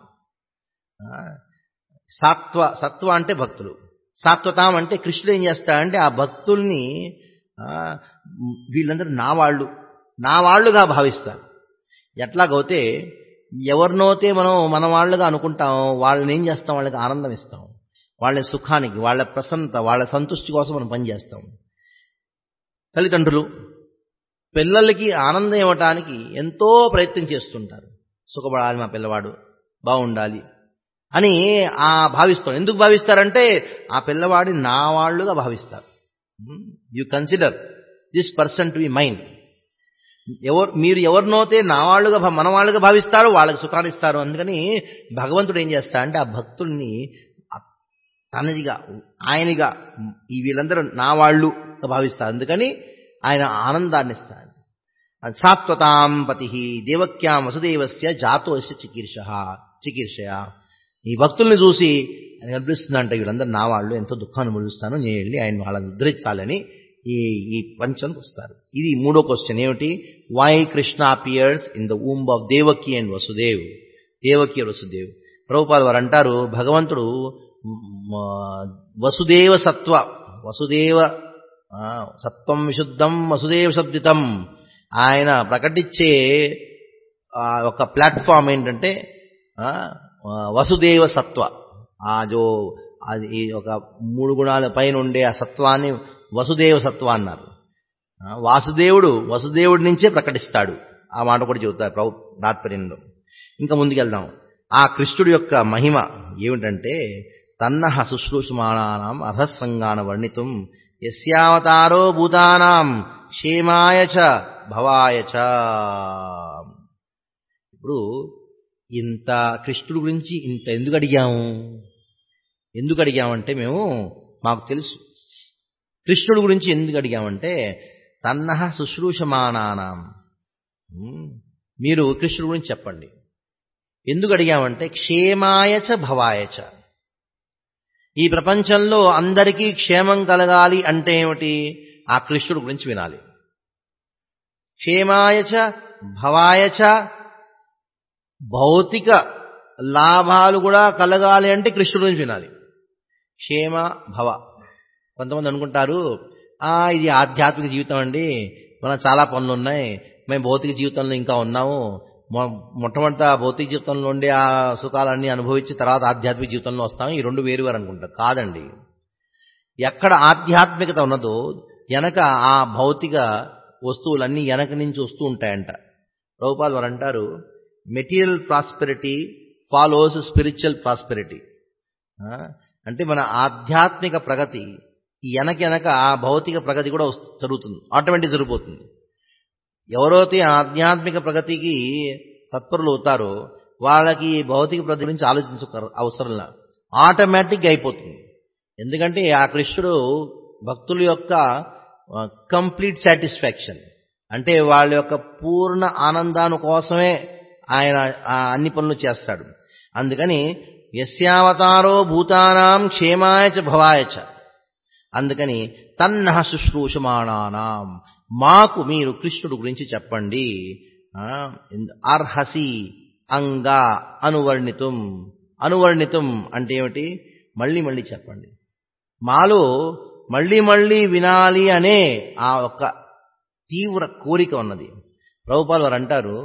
సత్వ అంటే భక్తులు, సాత్వతాం అంటే కృష్ణుడు ఏం చేస్తాడంటే ఆ భక్తుల్ని వీళ్ళందరూ నా వాళ్ళుగా భావిస్తారు. ఎట్లాగైతే ఎవరినోతే మనం మన వాళ్ళుగా అనుకుంటాం, వాళ్ళని ఏం చేస్తాం, వాళ్ళకి ఆనందం ఇస్తాం, వాళ్ళ సుఖానికి, వాళ్ళ ప్రసన్నత, వాళ్ళ సంతృష్టి కోసం మనం పనిచేస్తాం. తల్లిదండ్రులు పిల్లలకి ఆనందం ఇవ్వటానికి ఎంతో ప్రయత్నం చేస్తుంటారు. సుఖపడాలి మా పిల్లవాడు, బాగుండాలి అని భావిస్తాం. ఎందుకు భావిస్తారంటే ఆ పిల్లవాడిని నా వాళ్ళుగా భావిస్తారు. You consider this person to be mine. మీరు ఎవరినోతే నా వాళ్ళుగా మన వాళ్ళుగా భావిస్తారు, వాళ్ళకి సుఖాన్ని ఇస్తారు. అందుకని భగవంతుడు ఏం చేస్తాడంటే ఆ భక్తుల్ని తనదిగా, ఆయనగా, వీళ్ళందరూ నా వాళ్ళుగా భావిస్తారు. అందుకని ఆయన ఆనందాన్ని ఇస్తాడు. సాత్వతాం పతి దేవక్యాం వసుదేవస్య జాతోస్య చికీర్షయ. ఈ భక్తుల్ని చూసి ఆయన కనిపిస్తుందంటే వీళ్ళందరూ నా వాళ్ళు, ఎంతో దుఃఖాన్ని అనుభవిస్తాను, నేను వెళ్ళి ఆయన వాళ్ళని ఉద్ధరించాలని ఈ పంచంకి వస్తారు. ఇది మూడో క్వశ్చన్ ఏమిటి? Why Krishna appears in the womb of Devaki and Vasudev. Devaki Vasudev. Prabhupada వారు అంటారు, భగవంతుడు వసుదేవ సత్వం విశుద్ధం వసుదేవ శబ్దితం. ఆయన ప్రకటించే ఒక ప్లాట్ఫామ్ ఏంటంటే వసుదేవ సత్వ. అది ఒక 3 గుణాల పైన ఉండే ఆ సత్వాన్ని వసుదేవ సత్వ అన్నారు. వసుదేవుడి నుంచే ప్రకటిస్తాడు. ఆ మాట కూడా చెబుతారు తాత్పర్యంలో. ఇంకా ముందుకెళ్దాం. ఆ కృష్ణుడి యొక్క మహిమ ఏమిటంటే తన్నః శుశ్రూషమాణానాం అర్హస్సంగాన వర్ణితుం యస్యావతారో భూతానాం క్షేమాయ చ భవాయ చ. ఇప్పుడు ఇంత కృష్ణుడి గురించి ఇంత ఎందుకు అడిగామంటే మాకు తెలుసు. కృష్ణుడి గురించి ఎందుకు అడిగామంటే తన్నః శుశ్రూషమాణానాం, మీరు కృష్ణుడి గురించి చెప్పండి. ఎందుకు అడిగామంటే క్షేమాయ చ భవాయ చ. ఈ ప్రపంచంలో అందరికీ క్షేమం కలగాలి అంటే ఏమిటి? ఆ కృష్ణుడి గురించి వినాలి. క్షేమాయ చ భవాయ చ, భౌతిక లాభాలు కూడా కలగాలి అంటే కృష్ణుడి గురించి వినాలి. క్షేమ భవ. కొంతమంది అనుకుంటారు ఇది ఆధ్యాత్మిక జీవితం అండి, మనం చాలా పనులు ఉన్నాయి, మేము భౌతిక జీవితంలో ఇంకా ఉన్నాము, మొట్టమొదట భౌతిక జీవితంలో ఉండే ఆ సుఖాలన్నీ అనుభవించి తర్వాత ఆధ్యాత్మిక జీవితంలో వస్తాము, ఈ రెండు వేరు అనుకుంటారు. కాదండి. ఎక్కడ ఆధ్యాత్మికత ఉన్నదో వెనక ఆ భౌతిక వస్తువులన్నీ వెనక నుంచి వస్తూ ఉంటాయంట. ప్రభుపాల్ వారు అంటారు, material prosperity follows spiritual prosperity. అంటే మన ఆధ్యాత్మిక ప్రగతి వెనక ఆ భౌతిక ప్రగతి కూడా జరుగుతుంది, ఆటోమేటిక్ జరిగిపోతుంది. ఎవరైతే ఆధ్యాత్మిక ప్రగతికి తత్పరులు అవుతారో వాళ్ళకి భౌతిక ప్రగతి గురించి ఆలోచించ అవసరంలా, ఆటోమేటిక్గా అయిపోతుంది. ఎందుకంటే ఆ కృష్ణుడు భక్తుల యొక్క కంప్లీట్ సాటిస్ఫాక్షన్, అంటే వాళ్ళ యొక్క పూర్ణ ఆనందాను కోసమే ఆయన అన్ని పనులు చేస్తాడు. అందుకని యస్యావతారో భూతానాం క్షేమాయ చ భవాయ చ. అందుకని తన్నః శుశ్రూషమాణానాం, మాకు మీరు కృష్ణుడు గురించి చెప్పండి. అర్హసి అంగా అనువర్ణితుం. అనువర్ణితుం అంటే ఏమిటి? మళ్ళీ చెప్పండి. మాలో మళ్ళీ వినాలి అనే ఆ ఒక్క తీవ్ర కోరిక ఉన్నది. ప్రభుపాల్ వారు అంటారు,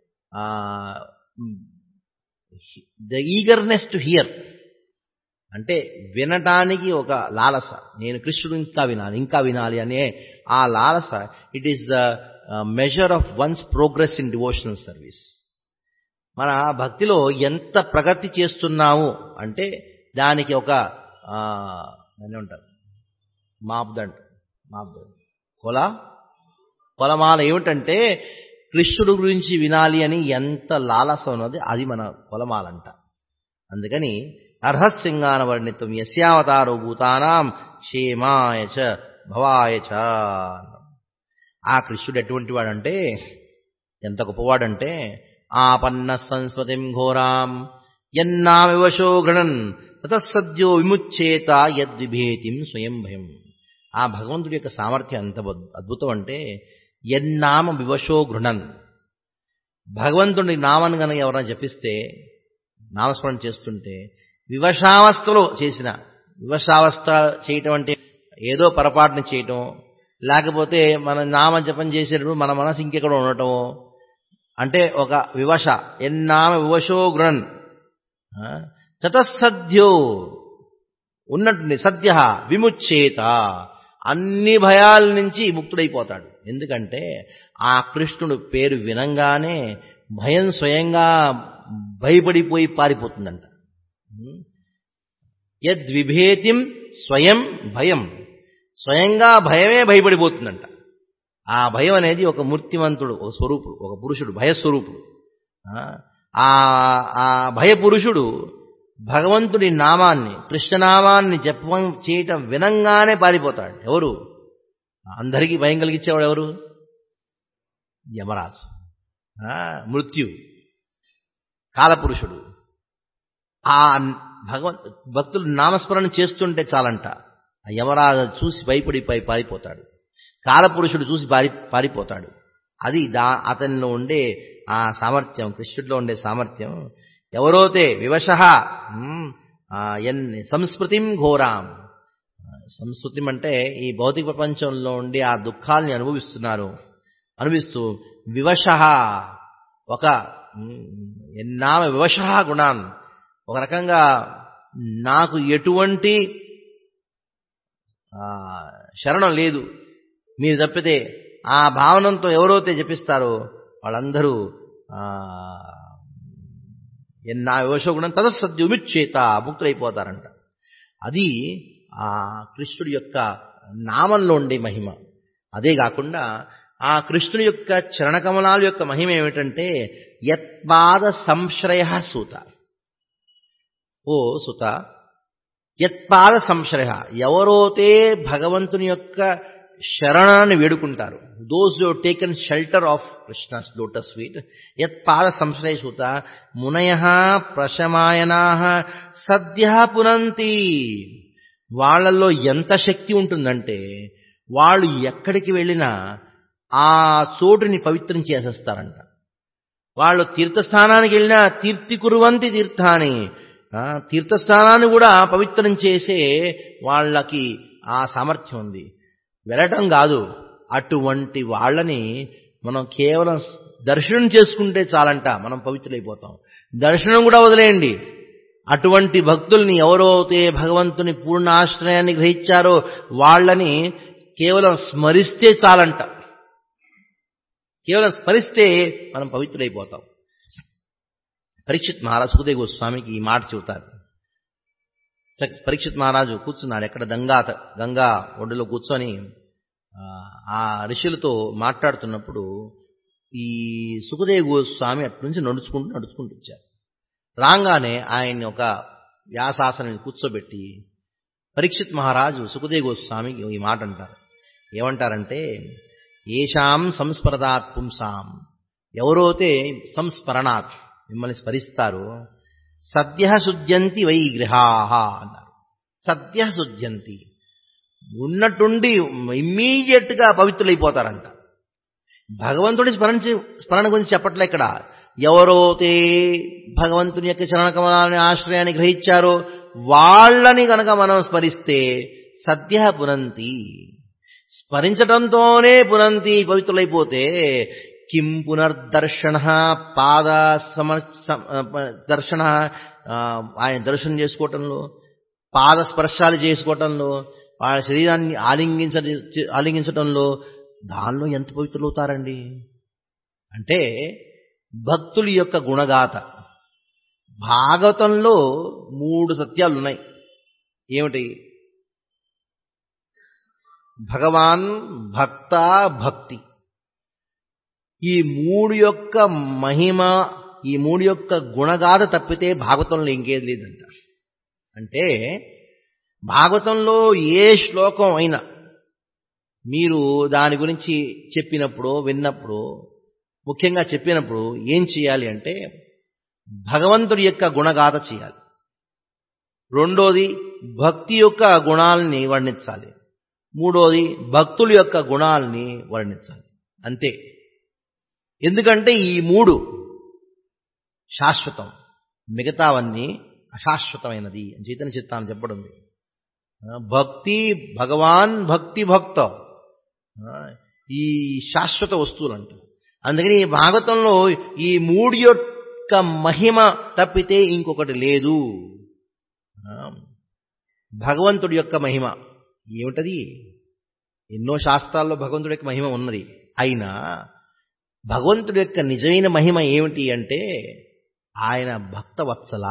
ద ఈగర్నెస్ టు హియర్ అంటే వినటానికి ఒక లాలస. నేను కృష్ణుడు ఇంకా వినాలి అనే ఆ లాలస, it is the measure of one's progress in devotional service. మన భక్తిలో ఎంత ప్రగతి చేస్తున్నాము అంటే దానికి ఒక ఏమంటారు, మాప్దండ్ కొలమాల ఏమిటంటే కృష్ణుడు గురించి వినాలి అని ఎంత లాలస ఉన్నది, అది మన కొలమాలంట. అందుకని అర్హస్యంగాన వర్ణితం యస్యావతారో భూతానాం క్షేమాయ చ భవాయ చ. ఆ కృష్ణుడు ఎటువంటి వాడంటే, ఎంత గొప్పవాడంటే ఆపన్న సంస్మృతిం ఘోరాం యన్నామ వివశో గృణన్ తతస్సద్యో విముచ్చేత యద్విభేతిం స్వయం భయం. ఆ భగవంతుడి యొక్క సామర్థ్యం ఎంత అద్భుతం అంటే, యన్నామ వివశో గృణన్, భగవంతుడి నామాన్ని కనుక ఎవరైనా జపిస్తే, నామస్మరణ చేస్తుంటే, వివశావస్థలో చేసిన, వివశావస్థ చేయటం అంటే ఏదో పొరపాటుని చేయటం, లేకపోతే మన నామ జపం చేసేటప్పుడు మన మనసు ఇంకెక్కడ ఉండటం, అంటే ఒక వివశ, ఎన్నామ వివశో గృణన్ తతస్సద్యో ఉన్నట్టు సద్య విముచ్చేత, అన్ని భయాల నుంచి ముక్తుడైపోతాడు. ఎందుకంటే ఆ కృష్ణుడు పేరు వినంగానే భయం స్వయంగా భయపడిపోయి పారిపోతుందంట. యద్విభేతిం స్వయం భయం, స్వయంగా భయమే భయపడిపోతుందంట. ఆ భయం అనేది ఒక మూర్తిమంతుడు, ఒక స్వరూపుడు, ఒక పురుషుడు, భయస్వరూపుడు. ఆ భయపురుషుడు భగవంతుడి నామాన్ని, కృష్ణనామాన్ని జపం చేయటం వినంగానే పారిపోతాడు. ఎవరు? అందరికీ భయం కలిగించేవాడు ఎవరు? యమరాజు, మృత్యు, కాలపురుషుడు. ఆ భక్తులు నామస్మరణ చేస్తుంటే చాలంట, ఆ యమరాజు చూసి భయపడిపోయి పారిపోతాడు, కాలపురుషుడు చూసి పారిపోతాడు. అది అతనిలో ఉండే ఆ సామర్థ్యం, కృష్ణుడిలో ఉండే సామర్థ్యం. ఎవరోతే వివశ సంస్మృతిం ఘోరాం, సంస్కృతి అంటే ఈ భౌతిక ప్రపంచంలో ఉండి ఆ దుఃఖాల్ని అనుభవిస్తూ వివశ, ఒక ఎన్నామ వివశ గుణాన్, ఒక రకంగా నాకు ఎటువంటి శరణం లేదు మీరు తప్పితే, ఆ భావనంతో ఎవరైతే జపిస్తారో వాళ్ళందరూ ఎన్నా వివశో గుణం తదస్సద్య విముచ్చేత ముక్తులైపోతారంట. అది ఆ కృష్ణుడి యొక్క నామంలో ఉండే మహిమ. అదే కాకుండా ఆ కృష్ణుడి యొక్క చరణకమలాల యొక్క మహిమ ఏమిటంటే, యత్పాద సంశ్రయ సూత, ఓ సుత, యత్పాద సంశ్రయ, ఎవరైతే భగవంతుని యొక్క శరణాన్ని వేడుకుంటారు, those who taken shelter of Krishna's lotus feet, యత్పాద సంశ్రయ సూత మునయః ప్రశమాయనాః సద్యః పునంతి. వాళ్ళల్లో ఎంత శక్తి ఉంటుందంటే వాళ్ళు ఎక్కడికి వెళ్ళినా ఆ చోటుని పవిత్రం చేసేస్తారంట. వాళ్ళు తీర్థస్థానానికి వెళ్ళినా తీర్థికుర్వంతి తీర్థాన్ని, తీర్థస్థానాన్ని కూడా పవిత్రం చేసే వాళ్ళకి ఆ సామర్థ్యం ఉంది. వెళ్ళటం కాదు, అటువంటి వాళ్ళని మనం కేవలం దర్శనం చేసుకుంటే చాలంట, మనం పవిత్రులైపోతాం. దర్శనం కూడా వదిలేయండి, అటువంటి భక్తుల్ని ఎవరైతే భగవంతుని పూర్ణ ఆశ్రయాన్ని గ్రహించారో వాళ్ళని కేవలం స్మరిస్తే చాలంట. కేవలం స్మరిస్తే మనం పవిత్రులైపోతాం. పరీక్షిత్ మహారాజు సుఖదేవ్ గోస్వామికి ఈ మాట చెబుతారు. పరీక్షిత్ మహారాజు కూర్చున్నాడు ఎక్కడ, గంగా ఒడ్డులో కూర్చొని ఆ ఋషులతో మాట్లాడుతున్నప్పుడు ఈ సుఖదేవ్ గోస్వామి అటు నుంచి నడుచుకుంటూ వచ్చారు. రాగానే ఆయన్ని ఒక వ్యాసాసనం కూర్చోబెట్టి పరీక్షిత్ మహారాజు సుఖదేవ్ గోస్వామికి ఈ మాట అంటారు. ఏమంటారంటే, ఏషాం సంస్మరణాత్ పుంసాం, ఎవరైతే సంస్మరణాత్ మిమ్మల్ని స్మరిస్తారో సద్య శుద్ధ్యంతి వై గృహాః అన్నారు. సద్య శుద్ధ్యంతి, ఉన్నట్టుండి ఇమ్మీడియట్ గా పవిత్రులైపోతారంట. భగవంతుడి స్మరణ గురించి చెప్పట్లే ఇక్కడ. ఎవరైతే భగవంతుని యొక్క చరణకమలాన్ని ఆశ్రయాన్ని గ్రహించారో వాళ్ళని కనుక మనం స్మరిస్తే సద్య పునంతి, స్మరించడంతోనే పునంతి, పవిత్రులైపోతే కిం పునర్దర్శన పాద దర్శన, ఆయన దర్శనం చేసుకోవటంలో, పాద స్పర్శాలు చేసుకోవటంలో, ఆయన శరీరాన్ని ఆలింగించటంలో, దానిలో ఎంత పవిత్రులవుతారండి. అంటే భక్తుల యొక్క గుణగాథ. భాగవతంలో 3 సత్యాలు ఉన్నాయి. ఏమిటి? భగవాన్, భక్త, భక్తి. ఈ 3 యొక్క మహిమ, ఈ 3 యొక్క గుణగాథ తప్పితే భాగవతంలో ఇంకేది లేదంట. అంటే భాగవతంలో ఏ శ్లోకం అయినా మీరు దాని గురించి చెప్పినప్పుడు, విన్నప్పుడు ముఖ్యంగా చెప్పినప్పుడు ఏం చేయాలి అంటే భగవంతుడి యొక్క గుణగాథ చేయాలి. రెండోది భక్తి యొక్క గుణాలని వర్ణించాలి. మూడోది భక్తుల యొక్క గుణాలని వర్ణించాలి. అంతే. ఎందుకంటే ఈ మూడు శాశ్వతం, మిగతావన్నీ అశాశ్వతమైనది అని చైతన్య చిత్తాన్ని చెప్పడం. భక్తి భగవాన్, భక్తి భక్త ఈ శాశ్వత వస్తువులు అంట. అందుకని ఈ భాగవతంలో ఈ మూడు యొక్క మహిమ తప్పితే ఇంకొకటి లేదు. భగవంతుడి యొక్క మహిమ ఏమిటది? ఎన్నో శాస్త్రాల్లో భగవంతుడి యొక్క మహిమ ఉన్నది. అయినా భగవంతుడి యొక్క నిజమైన మహిమ ఏమిటి అంటే ఆయన భక్తవత్సల.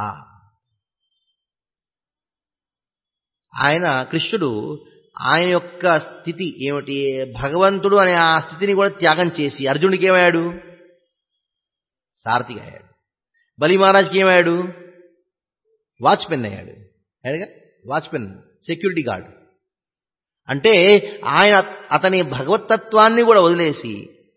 ఆయన కృష్ణుడు ఆయన యొక్క స్థితి ఏమిటి? భగవంతుడు అనే ఆ స్థితిని కూడా త్యాగం చేసి అర్జునుడికి ఏమయ్యాడు? సారథిగా అయ్యాడు. బలి మహారాజ్కి ఏమయ్యాడు? వాచ్మెన్ అయ్యాడు. అయ్యాడుగా, వాచ్మెన్, సెక్యూరిటీ గార్డ్. అంటే ఆయన అతని భగవత్తత్వాన్ని కూడా వదిలేసి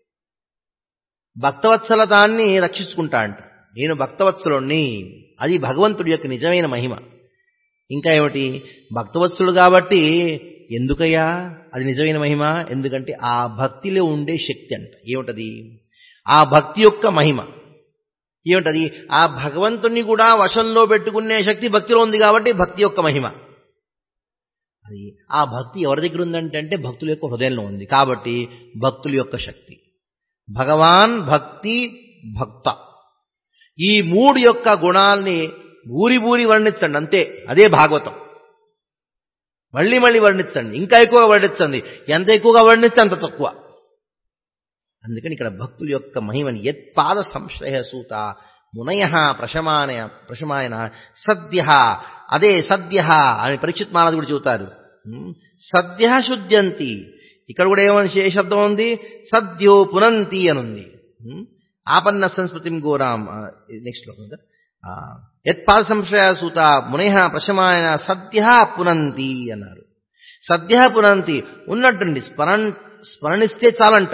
భక్తవత్సలతాన్ని రక్షించుకుంటా అంట. నేను భక్తవత్సలుణ్ణి. అది భగవంతుడి యొక్క నిజమైన మహిమ. ఇంకా ఏమిటి? భక్తవత్సలుడు కాబట్టి ఎందుకయ్యా అది నిజమైన మహిమ? ఎందుకంటే ఆ భక్తిలో ఉండే శక్తి అంట. ఏమిటది? ఆ భక్తి యొక్క మహిమ ఏమిటది? ఆ భగవంతుణ్ణి కూడా వశంలో పెట్టుకునే శక్తి భక్తిలో ఉంది కాబట్టి భక్తి యొక్క మహిమ. అది ఆ భక్తి ఎవరి దగ్గర ఉందంటే భక్తుల యొక్క హృదయంలో ఉంది కాబట్టి భక్తుల యొక్క శక్తి. భగవాన్, భక్తి, భక్త ఈ మూడు యొక్క గుణాల్ని ఊరి ఊరి వర్ణించండి. అంతే. అదే భాగవతం. మళ్ళీ మళ్ళీ వర్ణించండి. ఇంకా ఎక్కువగా వర్ణించండి. ఎంత ఎక్కువగా వర్ణిస్తే అంత తక్కువ. అందుకని ఇక్కడ భక్తుల యొక్క మహిమని యత్పాద సంశ్రయ సూత మునయ ప్రశమాయన సద్య, అదే సద్య అని పరీక్షిత్ మహారాజు కూడా చెబుతారు. సద్య శుద్ధ్యంతి. ఇక్కడ కూడా ఏమని శబ్దం ఉంది? సద్యో పునంతి అనుంది. ఆపన్న సంస్కృతిం ఘోరాం. నెక్స్ట్ లో యత్పాద సంశ్రయ సూత మునయ ప్రశమాయన సద్య పునంతి అన్నారు. సద్య పునంతి ఉన్నట్టుండి స్మరణిస్తే చాలంట.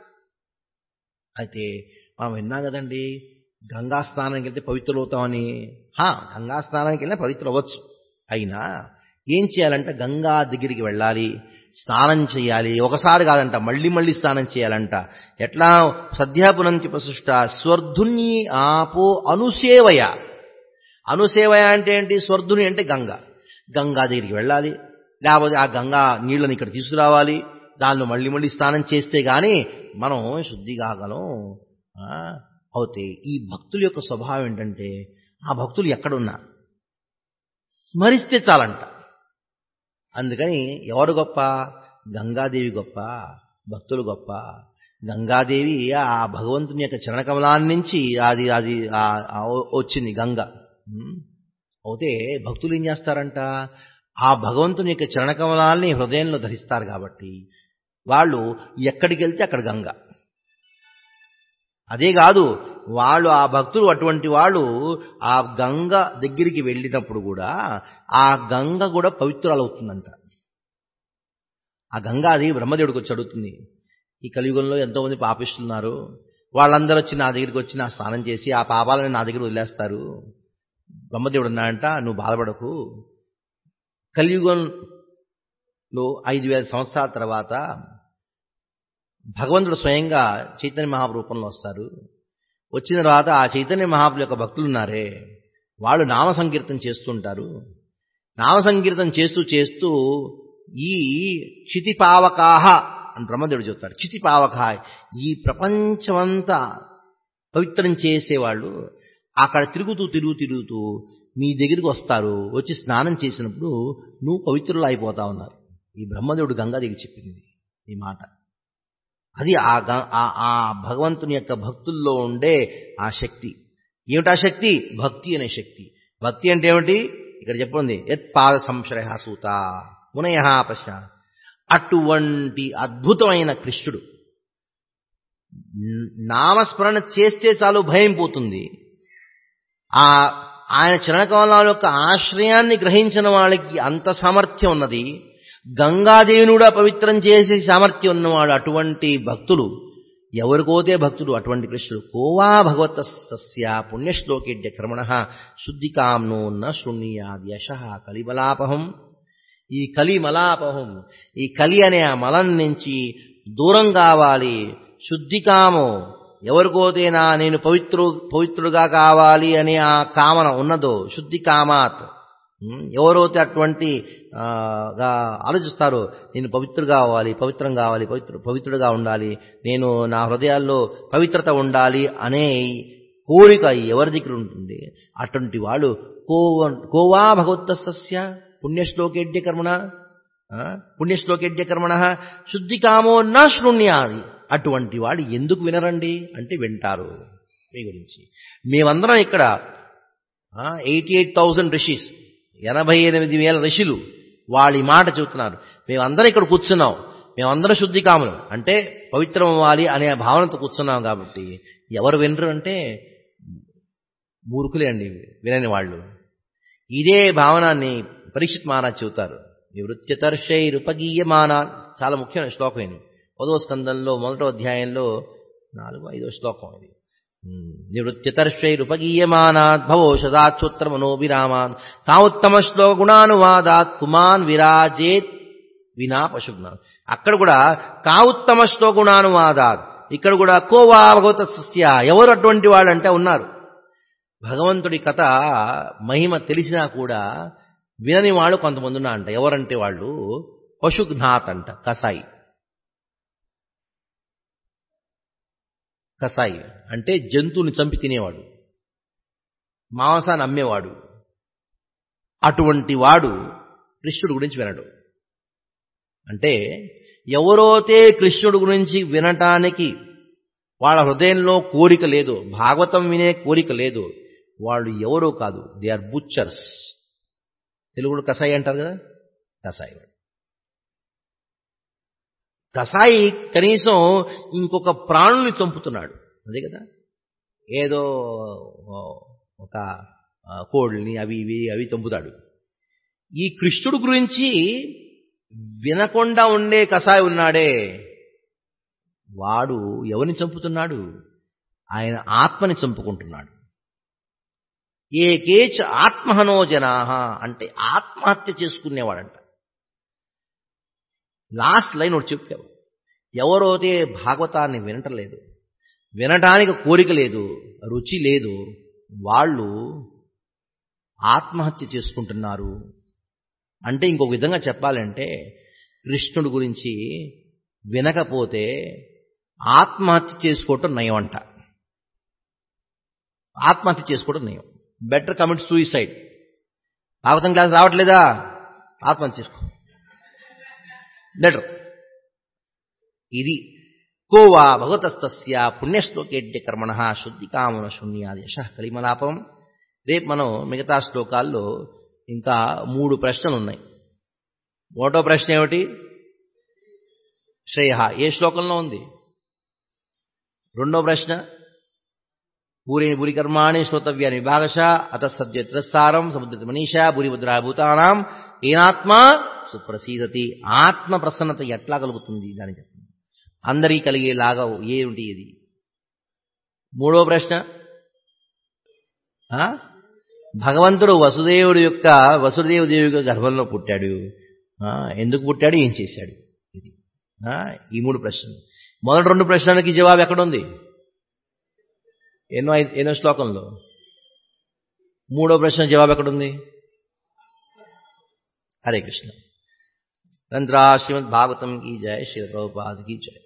అయితే మనం విన్నాం కదండి, గంగా స్నానానికి వెళ్తే పవిత్రులు అవుతామని. గంగా స్నానానికి వెళ్ళినా పవిత్రులు అవ్వచ్చు. అయినా ఏం చేయాలంట? గంగా దగ్గరికి వెళ్ళాలి, స్నానం చేయాలి. ఒకసారి కాదంట, మళ్ళీ మళ్ళీ స్నానం చేయాలంట. ఎట్లా? సద్యాపునంతి ప్రసృష్ట స్వర్ధుని ఆపో అనుసేవయ. అనుసేవయ అంటే ఏంటి? స్వర్ధుని అంటే గంగా. గంగా దగ్గరికి వెళ్ళాలి, లేకపోతే ఆ గంగా నీళ్ళని ఇక్కడ తీసుకురావాలి, దానిలో మళ్ళీ మళ్ళీ స్నానం చేస్తే గాని మనం శుద్ధి కాగలం. అవుతే ఈ భక్తుల యొక్క స్వభావం ఏంటంటే ఆ భక్తులు ఎక్కడున్నా స్మరిస్తే చాలంట. అందుకని ఎవరు గొప్ప? గంగాదేవి గొప్ప, భక్తులు గొప్ప. గంగాదేవి ఆ భగవంతుని యొక్క చరణకమలాన్ని నుంచి అది అది వచ్చింది గంగ. అయితే భక్తులు ఏం చేస్తారంట? ఆ భగవంతుని యొక్క చరణకమలాల్ని హృదయంలో ధరిస్తారు కాబట్టి వాళ్ళు ఎక్కడికి వెళ్తే అక్కడ గంగ. అదే కాదు, వాళ్ళు ఆ భక్తులు అటువంటి వాళ్ళు ఆ గంగ దగ్గరికి వెళ్ళినప్పుడు కూడా ఆ గంగ కూడా పవిత్రాలవుతుందంట. ఆ గంగ అది బ్రహ్మదేవుడికి వచ్చి అడుగుతుంది, ఈ కలియుగంలో ఎంతోమంది పాపిస్తున్నారు, వాళ్ళందరూ వచ్చి నా దగ్గరికి వచ్చి నా స్నానం చేసి ఆ పాపాలని నా దగ్గర వదిలేస్తారు. బ్రహ్మదేవుడు అన్నాడంట, నువ్వు బాధపడకు, కలియుగంలో 5000 సంవత్సరాల తర్వాత భగవంతుడు స్వయంగా చైతన్య మహాప్రభు రూపంలో వస్తారు. వచ్చిన తర్వాత ఆ చైతన్య మహాప్రభు యొక్క భక్తులు ఉన్నారే, వాళ్ళు నామ సంకీర్తన చేస్తుంటారు. నామ సంకీర్తన చేస్తూ చేస్తూ ఈ క్షితిపావకాహ అని బ్రహ్మదేవుడు చెప్తాడు. క్షితిపావకాహ, ఈ ప్రపంచమంతా పవిత్రం చేసేవాళ్ళు అక్కడ తిరుగుతూ మీ దగ్గరికి వస్తారు. వచ్చి స్నానం చేసినప్పుడు నువ్వు పవిత్రులు అయిపోతా ఉన్నారు. ఈ బ్రహ్మదేవుడు గంగాదేవికి చెప్పింది ఈ మాట. అది ఆ భగవంతుని యొక్క భక్తుల్లో ఉండే ఆ శక్తి. ఏమిటా శక్తి? భక్తి అనే శక్తి. భక్తి అంటే ఏమిటి? ఇక్కడ చెప్పండి, యత్పాద సంశ్రయ సూత మునయ ప్రశ్న. అటువంటి అద్భుతమైన కృష్ణుడు నామస్మరణ చేస్తే చాలు భయం పోతుంది. ఆయన చరణకమలాల యొక్క ఆశ్రయాన్ని గ్రహించిన వాళ్ళకి అంత సామర్థ్యం ఉన్నది. గంగాదేవిని కూడా పవిత్రం చేసే సామర్థ్యం ఉన్నవాడు. అటువంటి భక్తులు ఎవరికోతే భక్తుడు అటువంటి కృష్ణుడు. కోవా భగవతస్య పుణ్యశ్లోకేడ్య కర్మణ శుద్ధికామ్నో న శృణ్యాద్ యశః కలిమలాపహం. ఈ కలిమలాపహం, ఈ కలి అనే ఆ మలం నుంచి దూరం కావాలి. శుద్ధికామో, ఎవరికోతేనా నేను పవిత్రుడుగా కావాలి అనే ఆ కామన ఉన్నదో, శుద్ధి కామాత్, ఎవరైతే అటువంటి ఆలోచిస్తారో నేను పవిత్రుగా అవ్వాలి, పవిత్రం కావాలి, పవిత్రుడుగా ఉండాలి, నేను నా హృదయాల్లో పవిత్రత ఉండాలి అనే కోరిక ఎవరి దగ్గర ఉంటుంది, అటువంటి వాడు కోవా భగవతస్య పుణ్యశ్లోకేడ్య కర్మణ శుద్ధికామో నా శృణ్యాది. అటువంటి వాడు ఎందుకు వినరండి అంటే వింటారు. మీ గురించి మేమందరం ఇక్కడ 88,000 ఋషిస్, 88,000 ఋషులు వాళ్ళ మాట చెబుతున్నారు. మేమందరం ఇక్కడ కూర్చున్నాం, మేమందరం శుద్ధికాములు అంటే పవిత్రం అవ్వాలి అనే భావనతో కూర్చున్నాం. కాబట్టి ఎవరు వినరు అంటే మూర్ఖులే అండి, వినని వాళ్ళు. ఇదే భావనాన్ని పరీక్షిత్ మహారాజ్ చెబుతారు. నివృత్యతర్షైరుపగీయమానా, చాలా ముఖ్యమైన శ్లోకం ఇది. 10వ స్కందంలో 1వ అధ్యాయంలో 4-5వ శ్లోకం ఇది. నివృత్యతర్షైరుపగీయమానాత్ భవోషదాచ్యుత్తర మనోభిరామాన్ తావుత్తమ శ్లోక గుణానువాదాత్ పుమాన్ విరాజేత్ వినా పశుగ్న. అక్కడ కూడా కావుత్తమ శ్లోక గుణానువాదాత్, ఇక్కడ కూడా కోవా భగవతస్య, ఎవరు అటువంటి వాళ్ళు అంటే ఉన్నారు. భగవంతుడి కథ మహిమ తెలిసినా కూడా వినని వాళ్ళు కొంతమంది ఉన్నారంట. ఎవరంటే వాళ్ళు పశుఘ్నాత్ అంట, కసాయి. కసాయి అంటే జంతువుని చంపి తినేవాడు, మాంసాన్ని అమ్మేవాడు. అటువంటి వాడు కృష్ణుడి గురించి వినడు. అంటే ఎవరైతే కృష్ణుడి గురించి వినటానికి వాళ్ళ హృదయంలో కోరిక లేదు, భాగవతం వినే కోరిక లేదు, వాళ్ళు ఎవరో కాదు, దే ఆర్ బుచ్చర్స్. తెలుగులో కసాయి అంటారు కదా, కసాయి. కసాయి కనీసం ఇంకొక ప్రాణుల్ని చంపుతున్నాడు, అదే కదా. ఏదో ఒక కోళ్ళని అవి చంపుతాడు. ఈ కృష్ణుడు గురించి వినకుండా ఉండే కసాయి ఉన్నాడే, వాడు ఎవరిని చంపుతున్నాడు? ఆయన ఆత్మని చంపుకుంటున్నాడు. ఏకేచ ఆత్మహనో జనాహ అంటే ఆత్మహత్య చేసుకునేవాడంట. లాస్ట్ లైన్ ఒకటి చెప్పావు, ఎవరైతే భాగవతాన్ని వినటలేదు, వినటానికి కోరిక లేదు, రుచి లేదు, వాళ్ళు ఆత్మహత్య చేసుకుంటున్నారు. అంటే ఇంకొక విధంగా చెప్పాలంటే కృష్ణుడి గురించి వినకపోతే ఆత్మహత్య చేసుకోవటం నయం అంట. ఆత్మహత్య చేసుకోవటం నయం. Better commit suicide. Bhagavatam class రావట్లేదా, ఆత్మహత్య చేసుకో, బెటర్. ఇది కోవా భగవతస్తస్య పుణ్యశ్లోకేడ్య కర్మణ శుద్ధికామన శూన్యాది యశః కలిమలాపం. రేపు మనం మిగతా శ్లోకాల్లో ఇంకా 3 ప్రశ్నలు ఉన్నాయి. 1వ ప్రశ్న ఏమిటి? శ్రేయ ఏ శ్లోకంలో ఉంది? 2వ ప్రశ్న భూరి కర్మాణి శ్రోతవ్యాన్ని విభాగశ అత సద్యత్రసారం సముద్ర మనీషా భూరిభద్రా భూతానాం ఏనాత్మా సుప్రసీదతి. ఆత్మ ప్రసన్నత ఎట్లా కలుగుతుంది దాని చెప్తుంది, అందరికీ కలిగేలాగా ఏమిటి ఇది. 3వ ప్రశ్న భగవంతుడు వసుదేవుడి యొక్క గర్భంలో పుట్టాడు, ఎందుకు పుట్టాడు, ఏం చేశాడు, ఇది ఈ 3 ప్రశ్నలు. మొదటి 2 ప్రశ్నలకి జవాబు ఎక్కడుంది? ఎన్నో శ్లోకంలో. 3వ ప్రశ్న జవాబు ఎక్కడుంది? హరే కృష్ణ. శ్రీమద్ భాగవతం కీ జయ, శ్రీ ప్రభుపాద కీ జయ.